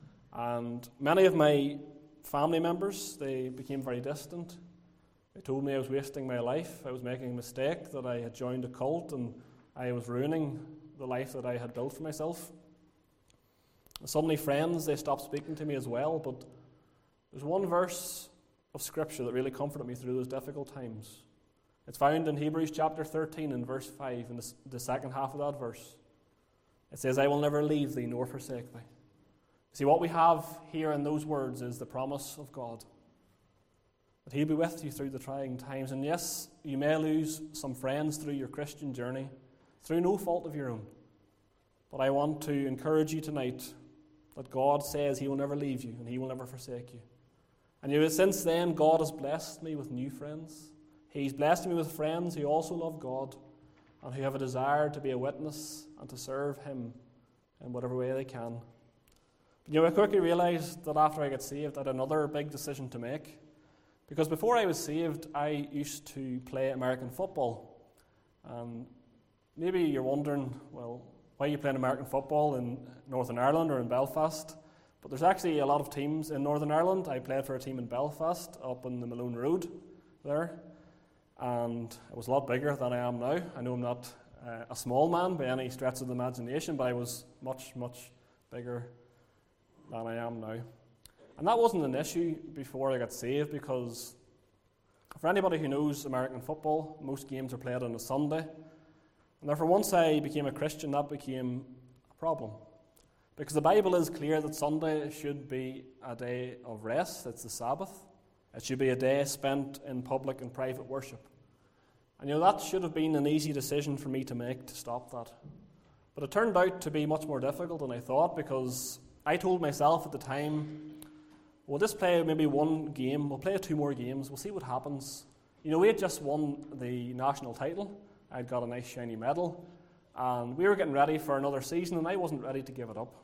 And many of my family members, they became very distant. They told me I was wasting my life, I was making a mistake, that I had joined a cult, and I was ruining the life that I had built for myself. Suddenly friends, they stopped speaking to me as well, but there's one verse of Scripture that really comforted me through those difficult times. It's found in Hebrews chapter thirteen and verse five, in the, the second half of that verse. It says, I will never leave thee nor forsake thee. See, what we have here in those words is the promise of God, that He'll be with you through the trying times. And yes, you may lose some friends through your Christian journey, through no fault of your own. But I want to encourage you tonight that God says He will never leave you and He will never forsake you. And you know, since then, God has blessed me with new friends. He's blessed me with friends who also love God and who have a desire to be a witness and to serve Him in whatever way they can. But you know, I quickly realised that after I got saved, I had another big decision to make. Because before I was saved, I used to play American football. And maybe you're wondering, well, why are you playing American football in Northern Ireland or in Belfast? But there's actually a lot of teams in Northern Ireland. I played for a team in Belfast, up on the Malone Road there. And I was a lot bigger than I am now. I know I'm not uh, a small man by any stretch of the imagination, but I was much, much bigger than I am now. And that wasn't an issue before I got saved, because for anybody who knows American football, most games are played on a Sunday. And therefore, once I became a Christian, that became a problem. Because the Bible is clear that Sunday should be a day of rest. It's the Sabbath. It should be a day spent in public and private worship. And you know, that should have been an easy decision for me to make to stop that. But it turned out to be much more difficult than I thought, because I told myself at the time, we'll just play maybe one game, we'll play two more games, we'll see what happens. You know, we had just won the national title. I'd got a nice shiny medal, and we were getting ready for another season, and I wasn't ready to give it up.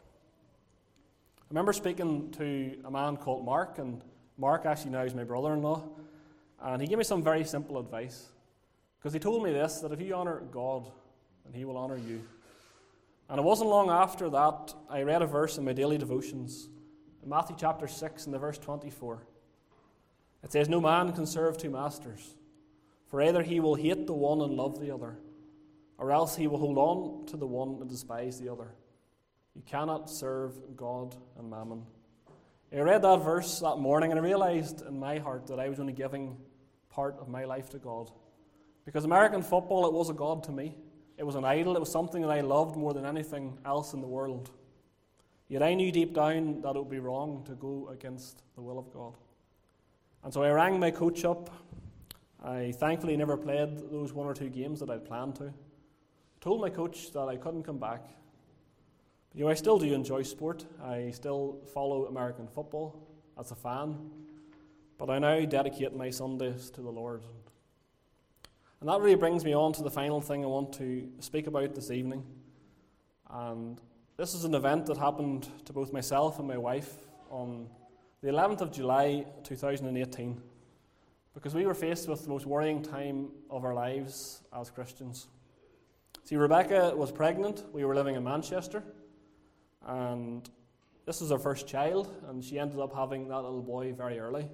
I remember speaking to a man called Mark, and Mark actually now is my brother-in-law, and he gave me some very simple advice. Because he told me this, that if you honour God, then he will honour you. And it wasn't long after that I read a verse in my daily devotions, in Matthew chapter six and the verse twenty-four. It says, "No man can serve two masters, for either he will hate the one and love the other, or else he will hold on to the one and despise the other. You cannot serve God and mammon." I read that verse that morning, and I realised in my heart that I was only giving part of my life to God. Because American football, it was a god to me. It was an idol. It was something that I loved more than anything else in the world. Yet I knew deep down that it would be wrong to go against the will of God. And so I rang my coach up. I thankfully never played those one or two games that I'd planned to. I told my coach that I couldn't come back. But, you know, I still do enjoy sport. I still follow American football as a fan. But I now dedicate my Sundays to the Lord. And that really brings me on to the final thing I want to speak about this evening. And this is an event that happened to both myself and my wife on the eleventh of July two thousand eighteen, because we were faced with the most worrying time of our lives as Christians. See, Rebecca was pregnant. We were living in Manchester, and this was our first child, and she ended up having that little boy very early.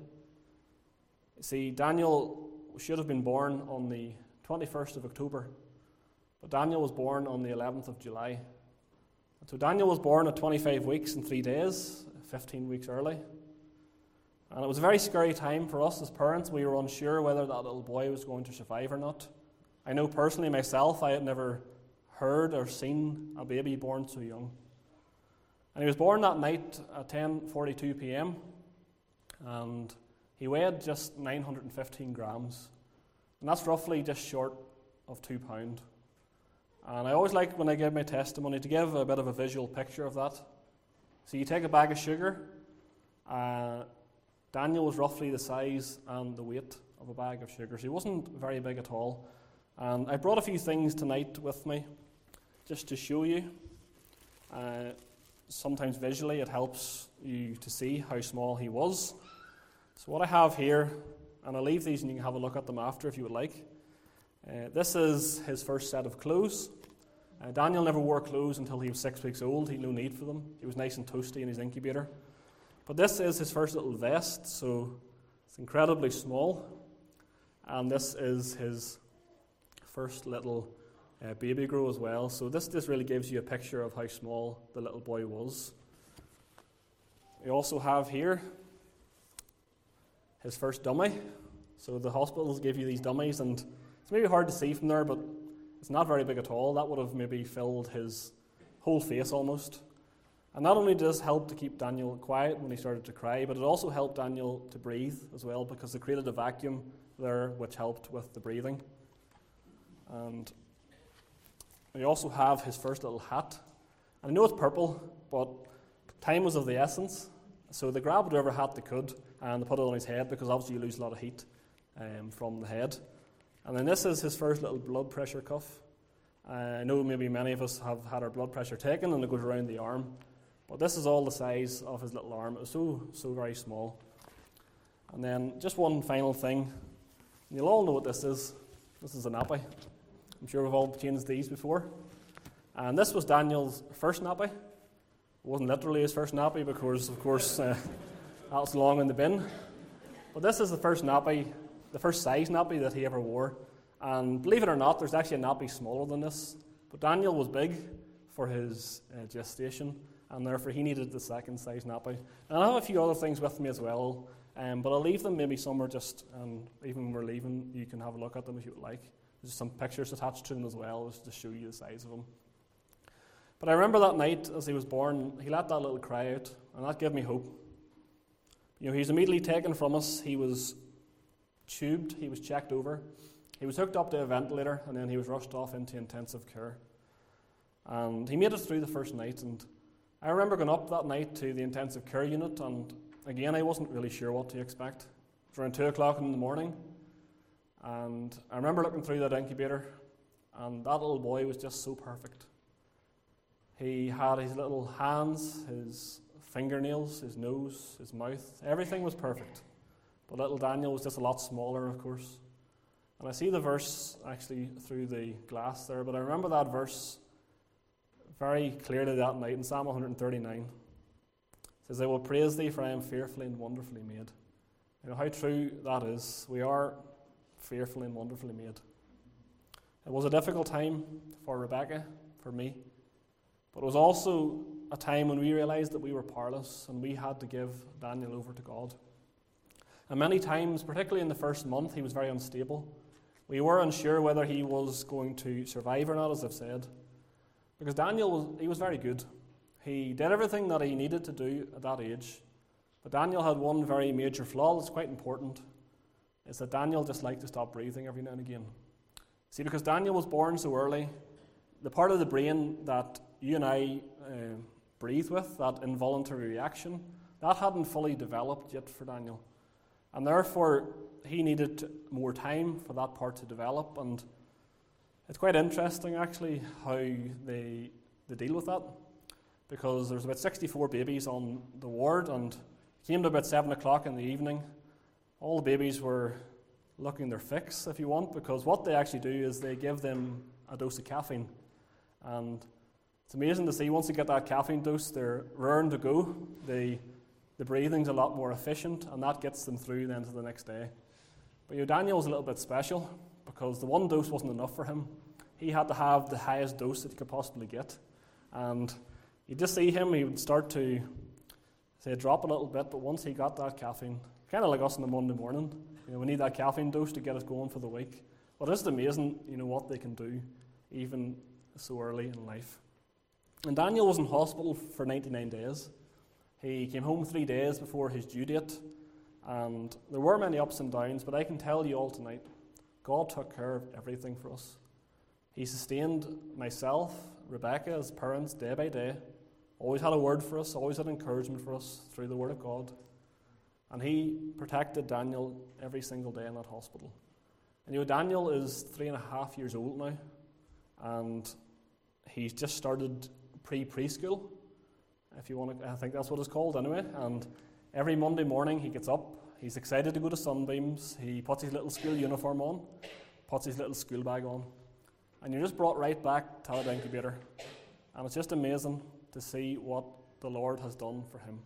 See, Daniel should have been born on the twenty-first of October, but Daniel was born on the eleventh of July. And so Daniel was born at twenty-five weeks and three days, fifteen weeks early. And it was a very scary time for us as parents. We were unsure whether that little boy was going to survive or not. I know personally myself, I had never heard or seen a baby born so young. And he was born that night at ten forty-two p.m. and he weighed just nine hundred fifteen grams, and that's roughly just short of two pounds. And I always like, when I give my testimony, to give a bit of a visual picture of that. So you take a bag of sugar. Uh, Daniel was roughly the size and the weight of a bag of sugar, so he wasn't very big at all. And I brought a few things tonight with me, just to show you. Uh, sometimes visually it helps you to see how small he was. So what I have here, and I'll leave these and you can have a look at them after if you would like. Uh, this is his first set of clothes. Uh, Daniel never wore clothes until he was six weeks old. He had no need for them. He was nice and toasty in his incubator. But this is his first little vest, so it's incredibly small. And this is his first little uh, baby grow as well. So this, this really gives you a picture of how small the little boy was. We also have here his first dummy. So the hospitals give you these dummies, and it's maybe hard to see from there, but it's not very big at all. That would have maybe filled his whole face almost. And not only does this help to keep Daniel quiet when he started to cry, but it also helped Daniel to breathe as well, because it created a vacuum there which helped with the breathing. And we also have his first little hat. And I know it's purple, but time was of the essence. So they grabbed whatever hat they could and they put it on his head, because obviously you lose a lot of heat um, from the head. And then this is his first little blood pressure cuff. Uh, I know maybe many of us have had our blood pressure taken and it goes around the arm. But this is all the size of his little arm. It was so, so very small. And then just one final thing. You'll all know what this is. This is a nappy. I'm sure we've all changed these before. And this was Daniel's first nappy. It wasn't literally his first nappy because, of course, uh, that's long in the bin. But this is the first nappy, the first size nappy that he ever wore. And believe it or not, there's actually a nappy smaller than this. But Daniel was big for his uh, gestation, and therefore he needed the second size nappy. And I have a few other things with me as well, um, but I'll leave them maybe somewhere just, and even when we're leaving, you can have a look at them if you would like. There's some pictures attached to them as well, just to show you the size of them. But I remember that night as he was born, he let that little cry out, and that gave me hope. You know, he was immediately taken from us. He was tubed, he was checked over, he was hooked up to a ventilator, and then he was rushed off into intensive care. And he made it through the first night, and I remember going up that night to the intensive care unit, and again, I wasn't really sure what to expect. It was around two o'clock in the morning, and I remember looking through that incubator, and that little boy was just so perfect. He had his little hands, his fingernails, his nose, his mouth, everything was perfect. But little Daniel was just a lot smaller, of course. And I see the verse actually through the glass there, but I remember that verse very clearly that night in Psalm one thirty-nine. It says, I will praise thee, for I am fearfully and wonderfully made. You know how true that is. We are fearfully and wonderfully made. It was a difficult time for Rebecca, for me, but it was also a time when we realized that we were powerless and we had to give Daniel over to God. And many times, particularly in the first month, he was very unstable. We were unsure whether he was going to survive or not, as I've said. Because Daniel, was, he was very good. He did everything that he needed to do at that age. But Daniel had one very major flaw that's quite important. It's that Daniel just liked to stop breathing every now and again. See, because Daniel was born so early, the part of the brain that you and I uh, breathe with, that involuntary reaction, that hadn't fully developed yet for Daniel. And therefore, he needed more time for that part to develop. And it's quite interesting, actually, how they, they deal with that. Because there's about sixty-four babies on the ward, and it came to about seven o'clock in the evening. All the babies were looking their fix, if you want, because what they actually do is they give them a dose of caffeine. And it's amazing to see, once they get that caffeine dose, they're raring to go. They, the breathing's a lot more efficient, and that gets them through then to the next day. But you know, Daniel was a little bit special, because the one dose wasn't enough for him. He had to have the highest dose that he could possibly get. And you just see him, he would start to, say, drop a little bit, but once he got that caffeine, kind of like us on a Monday morning, you know, we need that caffeine dose to get us going for the week. But it's amazing, you know, what they can do, even so early in life. And Daniel was in hospital for ninety-nine days. He came home three days before his due date, and there were many ups and downs, but I can tell you all tonight, God took care of everything for us. He sustained myself, Rebecca, as parents day by day, always had a word for us, always had encouragement for us through the Word of God. And he protected Daniel every single day in that hospital. And you know, Daniel is three and a half years old now, and he's just started pre-preschool, if you want to, I think that's what it's called anyway. And every Monday morning he gets up, he's excited to go to Sunbeams, he puts his little school uniform on, puts his little school bag on, and you're just brought right back to that incubator. And it's just amazing to see what the Lord has done for him.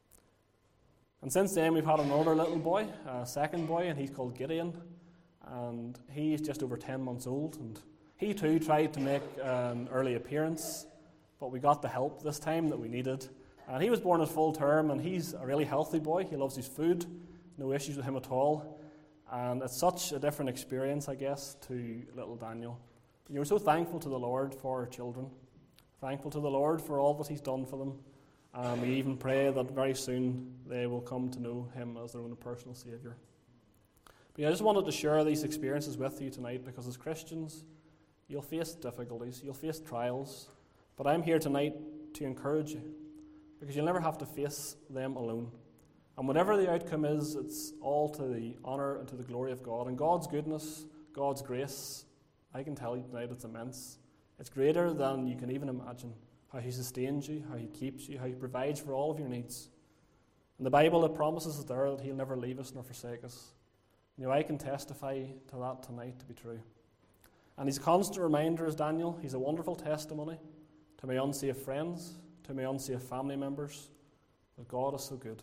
And since then we've had another little boy, a second boy, and he's called Gideon, and he's just over ten months old, and he too tried to make an early appearance, but we got the help this time that we needed. And he was born at full term, and he's a really healthy boy. He loves his food, no issues with him at all. And it's such a different experience, I guess, to little Daniel. And we're so thankful to the Lord for our children, thankful to the Lord for all that he's done for them. And we even pray that very soon they will come to know him as their own personal Saviour. But yeah, I just wanted to share these experiences with you tonight, because as Christians, you'll face difficulties, you'll face trials, but I'm here tonight to encourage you, because you'll never have to face them alone. And whatever the outcome is, it's all to the honour and to the glory of God. And God's goodness, God's grace, I can tell you tonight, it's immense. It's greater than you can even imagine, how he sustains you, how he keeps you, how he provides for all of your needs. And the Bible, it promises us there that he'll never leave us nor forsake us. You know, I can testify to that tonight to be true. And he's a constant reminder, as Daniel. He's a wonderful testimony to my unsafe friends, to my unsafe family members, that God is so good.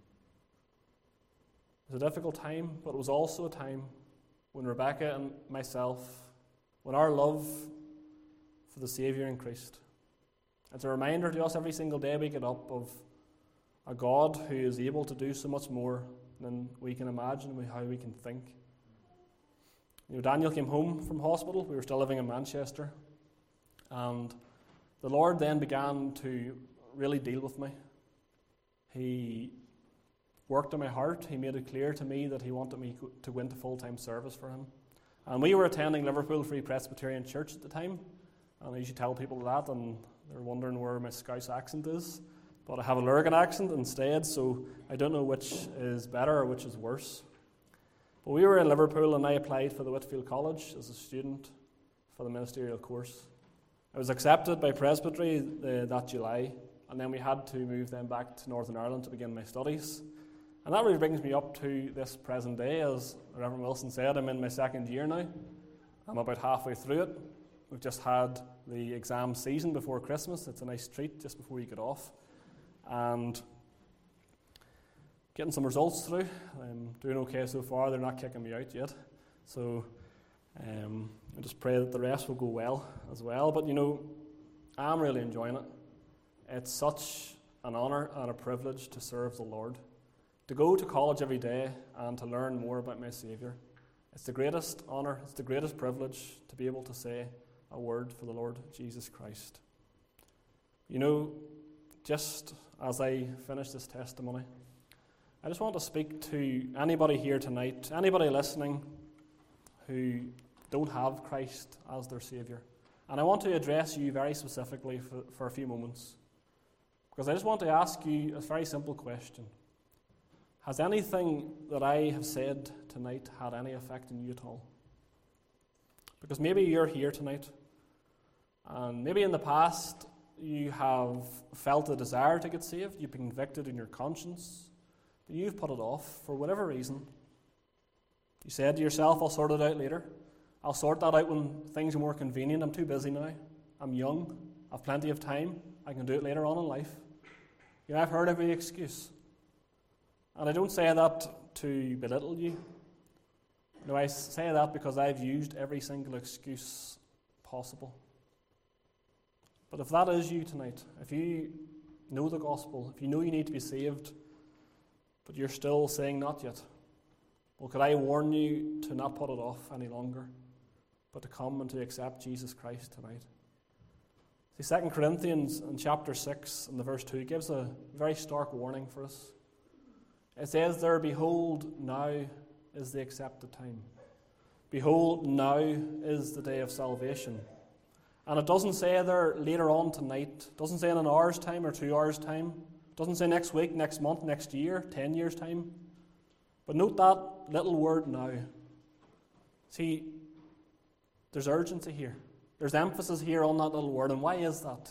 It was a difficult time, but it was also a time when Rebecca and myself, when our love for the Saviour increased. It's a reminder to us every single day we get up of a God who is able to do so much more than we can imagine, how we can think. You know, Daniel came home from hospital. We were still living in Manchester. And the Lord then began to really deal with me. He worked in my heart. He made it clear to me that he wanted me to go into full-time service for him. And we were attending Liverpool Free Presbyterian Church at the time, and I usually tell people that, and they're wondering where my Scouse accent is. But I have a Lurgan accent instead, so I don't know which is better or which is worse. But we were in Liverpool, and I applied for the Whitfield College as a student for the ministerial course. I was accepted by Presbytery uh, that July, and then we had to move then back to Northern Ireland to begin my studies. And that really brings me up to this present day. As Reverend Wilson said, I'm in my second year now. I'm about halfway through it. We've just had the exam season before Christmas. It's a nice treat just before you get off. And getting some results through. I'm doing okay so far. They're not kicking me out yet. So um, I just pray that the rest will go well as well. But, you know, I'm really enjoying it. It's such an honour and a privilege to serve the Lord. To go to college every day and to learn more about my Saviour. It's the greatest honour, it's the greatest privilege to be able to say a word for the Lord Jesus Christ. You know, just as I finish this testimony, I just want to speak to anybody here tonight, anybody listening who don't have Christ as their Saviour. And I want to address you very specifically for, for a few moments. Because I just want to ask you a very simple question. Has anything that I have said tonight had any effect on you at all? Because maybe you're here tonight, and maybe in the past you have felt a desire to get saved, you've been convicted in your conscience, but you've put it off for whatever reason. You said to yourself, I'll sort it out later. I'll sort that out when things are more convenient. I'm too busy now. I'm young. I've plenty of time. I can do it later on in life. You know, I've heard every excuse. And I don't say that to belittle you. No, I say that because I've used every single excuse possible. But if that is you tonight, if you know the gospel, if you know you need to be saved, but you're still saying not yet, well, could I warn you to not put it off any longer, but to come and to accept Jesus Christ tonight? See, Second Corinthians in chapter six and the verse two gives a very stark warning for us. It says there, behold, now is the accepted time. Behold, now is the day of salvation. And it doesn't say there later on tonight. It doesn't say in an hour's time or two hours' time. It doesn't say next week, next month, next year, ten years' time. But note that little word now. See, there's urgency here. There's emphasis here on that little word. And why is that?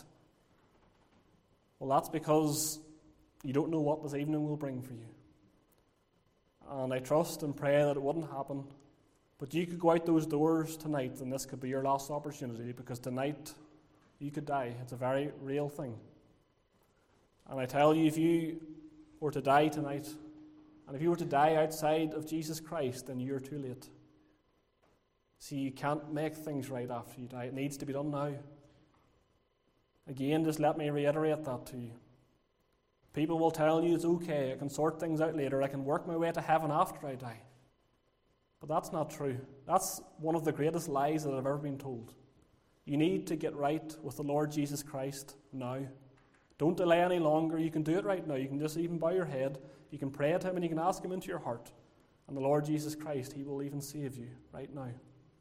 Well, that's because you don't know what this evening will bring for you. And I trust and pray that it wouldn't happen. But you could go out those doors tonight, and this could be your last opportunity, because tonight you could die. It's a very real thing. And I tell you, if you were to die tonight, and if you were to die outside of Jesus Christ, then you're too late. See, you can't make things right after you die. It needs to be done now. Again, just let me reiterate that to you. People will tell you it's okay, I can sort things out later, I can work my way to heaven after I die. But that's not true. That's one of the greatest lies that I've ever been told. You need to get right with the Lord Jesus Christ now. Don't delay any longer. You can do it right now. You can just even bow your head. You can pray to Him and you can ask Him into your heart. And the Lord Jesus Christ, He will even save you right now.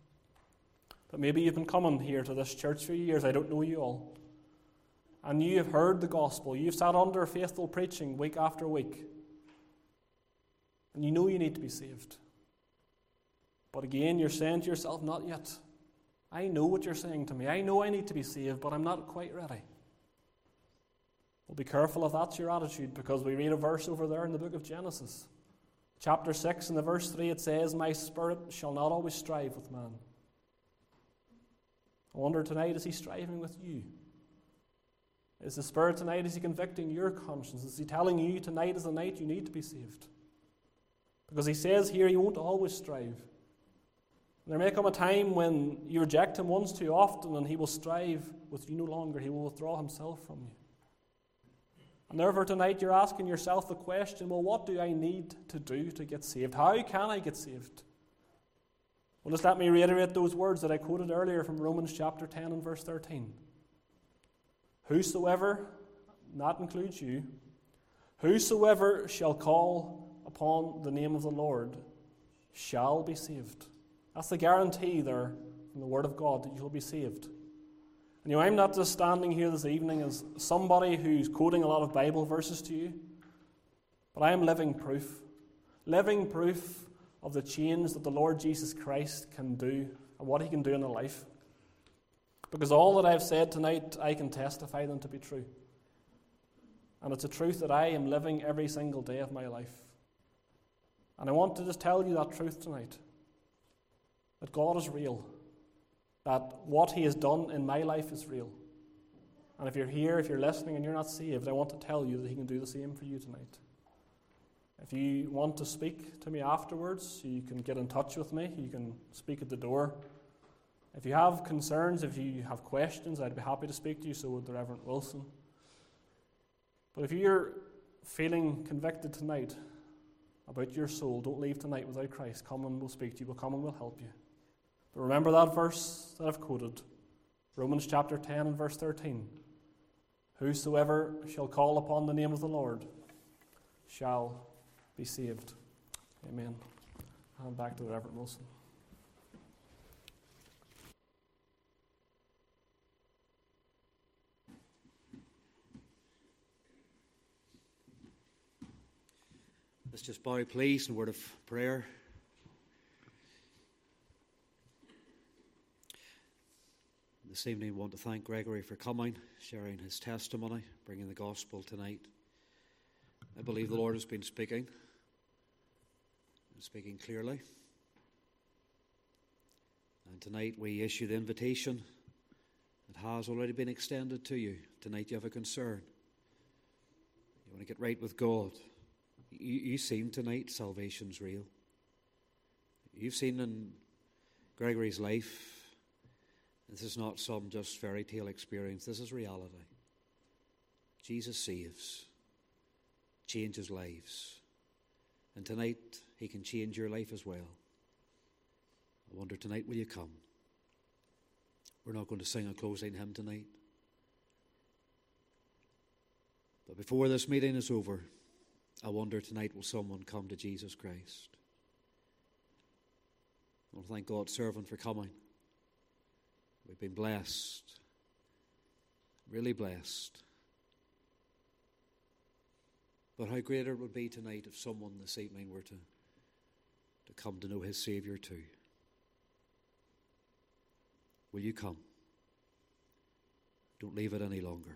But maybe you've been coming here to this church for years. I don't know you all. And you have heard the gospel. You've sat under faithful preaching week after week. And you know you need to be saved. But again, you're saying to yourself, not yet. I know what you're saying to me. I know I need to be saved, but I'm not quite ready. Well, be careful if that's your attitude, because we read a verse over there in the book of Genesis. Chapter six and the verse three, it says, my spirit shall not always strive with man. I wonder tonight, is He striving with you? Is the Spirit tonight, is He convicting your conscience? Is He telling you tonight is the night you need to be saved? Because He says here He won't always strive. There may come a time when you reject Him once too often and He will strive with you no longer. He will withdraw Himself from you. And therefore tonight you're asking yourself the question, well, what do I need to do to get saved? How can I get saved? Well, just let me reiterate those words that I quoted earlier from Romans chapter ten and verse thirteen. Whosoever, and that includes you, Whosoever shall call upon the name of the Lord shall be saved. That's the guarantee there from the Word of God, that you'll be saved. And you know, I'm not just standing here this evening as somebody who's quoting a lot of Bible verses to you, but I am living proof. Living proof of the change that the Lord Jesus Christ can do and what he can do in a life. Because all that I've said tonight, I can testify them to be true. And it's a truth that I am living every single day of my life. And I want to just tell you that truth tonight. That God is real. That what he has done in my life is real. And if you're here, if you're listening and you're not saved, I want to tell you that he can do the same for you tonight. If you want to speak to me afterwards, you can get in touch with me. You can speak at the door. If you have concerns, if you have questions, I'd be happy to speak to you, so would the Reverend Wilson. But if you're feeling convicted tonight about your soul, don't leave tonight without Christ. Come and we'll speak to you. We'll come and we'll help you. But remember that verse that I've quoted, Romans chapter ten and verse thirteen. Whosoever shall call upon the name of the Lord shall be saved. Amen. And back to the Reverend Wilson. Let's just bow, please, in a word of prayer. This evening, I want to thank Gregory for coming, sharing his testimony, bringing the gospel tonight. I believe the Lord has been speaking, and speaking clearly. And tonight we issue the invitation that has already been extended to you. Tonight you have a concern. You want to get right with God. You, you've seen tonight salvation's real. You've seen in Gregory's life, this is not some just fairy tale experience. This is reality. Jesus saves, changes lives. And tonight, he can change your life as well. I wonder tonight, will you come? We're not going to sing a closing hymn tonight. But before this meeting is over, I wonder tonight, will someone come to Jesus Christ? I want to thank God's servant for coming. We've been blessed, really blessed. But how greater it would be tonight if someone this evening were to, to come to know his Saviour too. Will you come? Don't leave it any longer.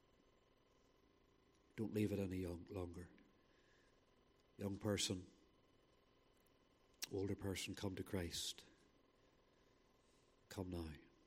Don't leave it any young, longer. Young person, older person, come to Christ. Come now.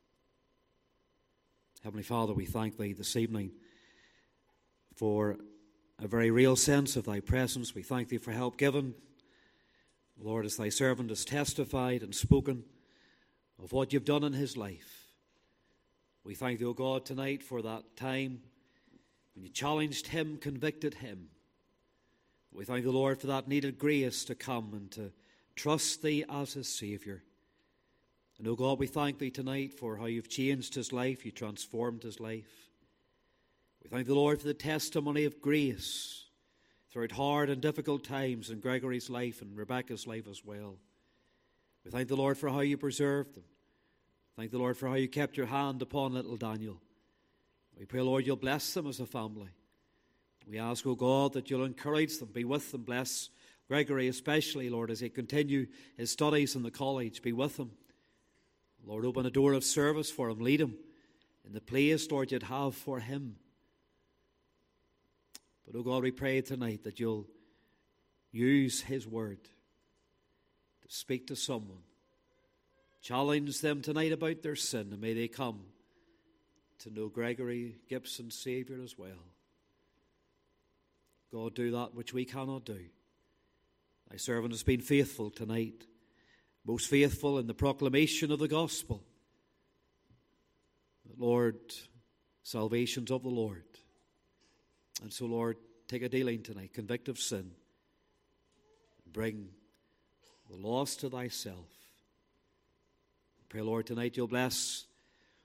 Heavenly Father, we thank Thee this evening for a very real sense of Thy presence. We thank Thee for help given. Lord, as Thy servant has testified and spoken of what You've done in his life, we thank Thee, O God, tonight for that time when You challenged him, convicted him. We thank the Lord for that needed grace to come and to trust Thee as his Saviour. And, O God, we thank Thee tonight for how You've changed his life, You transformed his life. We thank the Lord for the testimony of grace throughout hard and difficult times in Gregory's life and Rebecca's life as well. We thank the Lord for how You preserved them. Thank the Lord for how You kept Your hand upon little Daniel. We pray, Lord, You'll bless them as a family. We ask, O God, that You'll encourage them, be with them, bless Gregory especially, Lord, as he continue his studies in the college. Be with him. Lord, open a door of service for him. Lead him in the place, Lord, You'd have for him. But, oh God, we pray tonight that You'll use his word to speak to someone. Challenge them tonight about their sin, and may they come to know Gregory Gibson's Saviour as well. God, do that which we cannot do. Thy servant has been faithful tonight, most faithful in the proclamation of the gospel. Lord, salvation's of the Lord. And so, Lord, take a dealing tonight, convict of sin, bring the lost to Thyself. Pray, Lord, tonight You'll bless,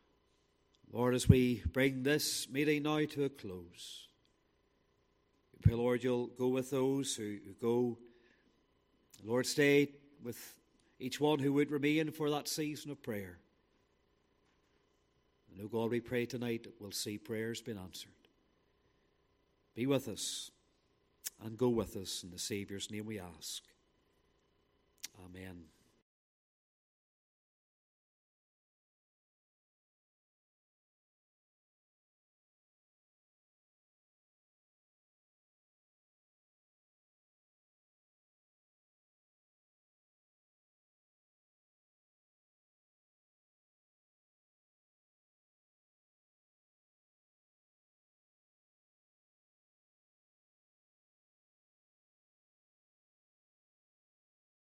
Lord, as we bring this meeting now to a close. We pray, Lord, you'll go with those who, who go. Lord, stay with each one who would remain for that season of prayer. And, oh God, we pray tonight that we'll see prayers being answered. Be with us and go with us. In the Saviour's name we ask. Amen.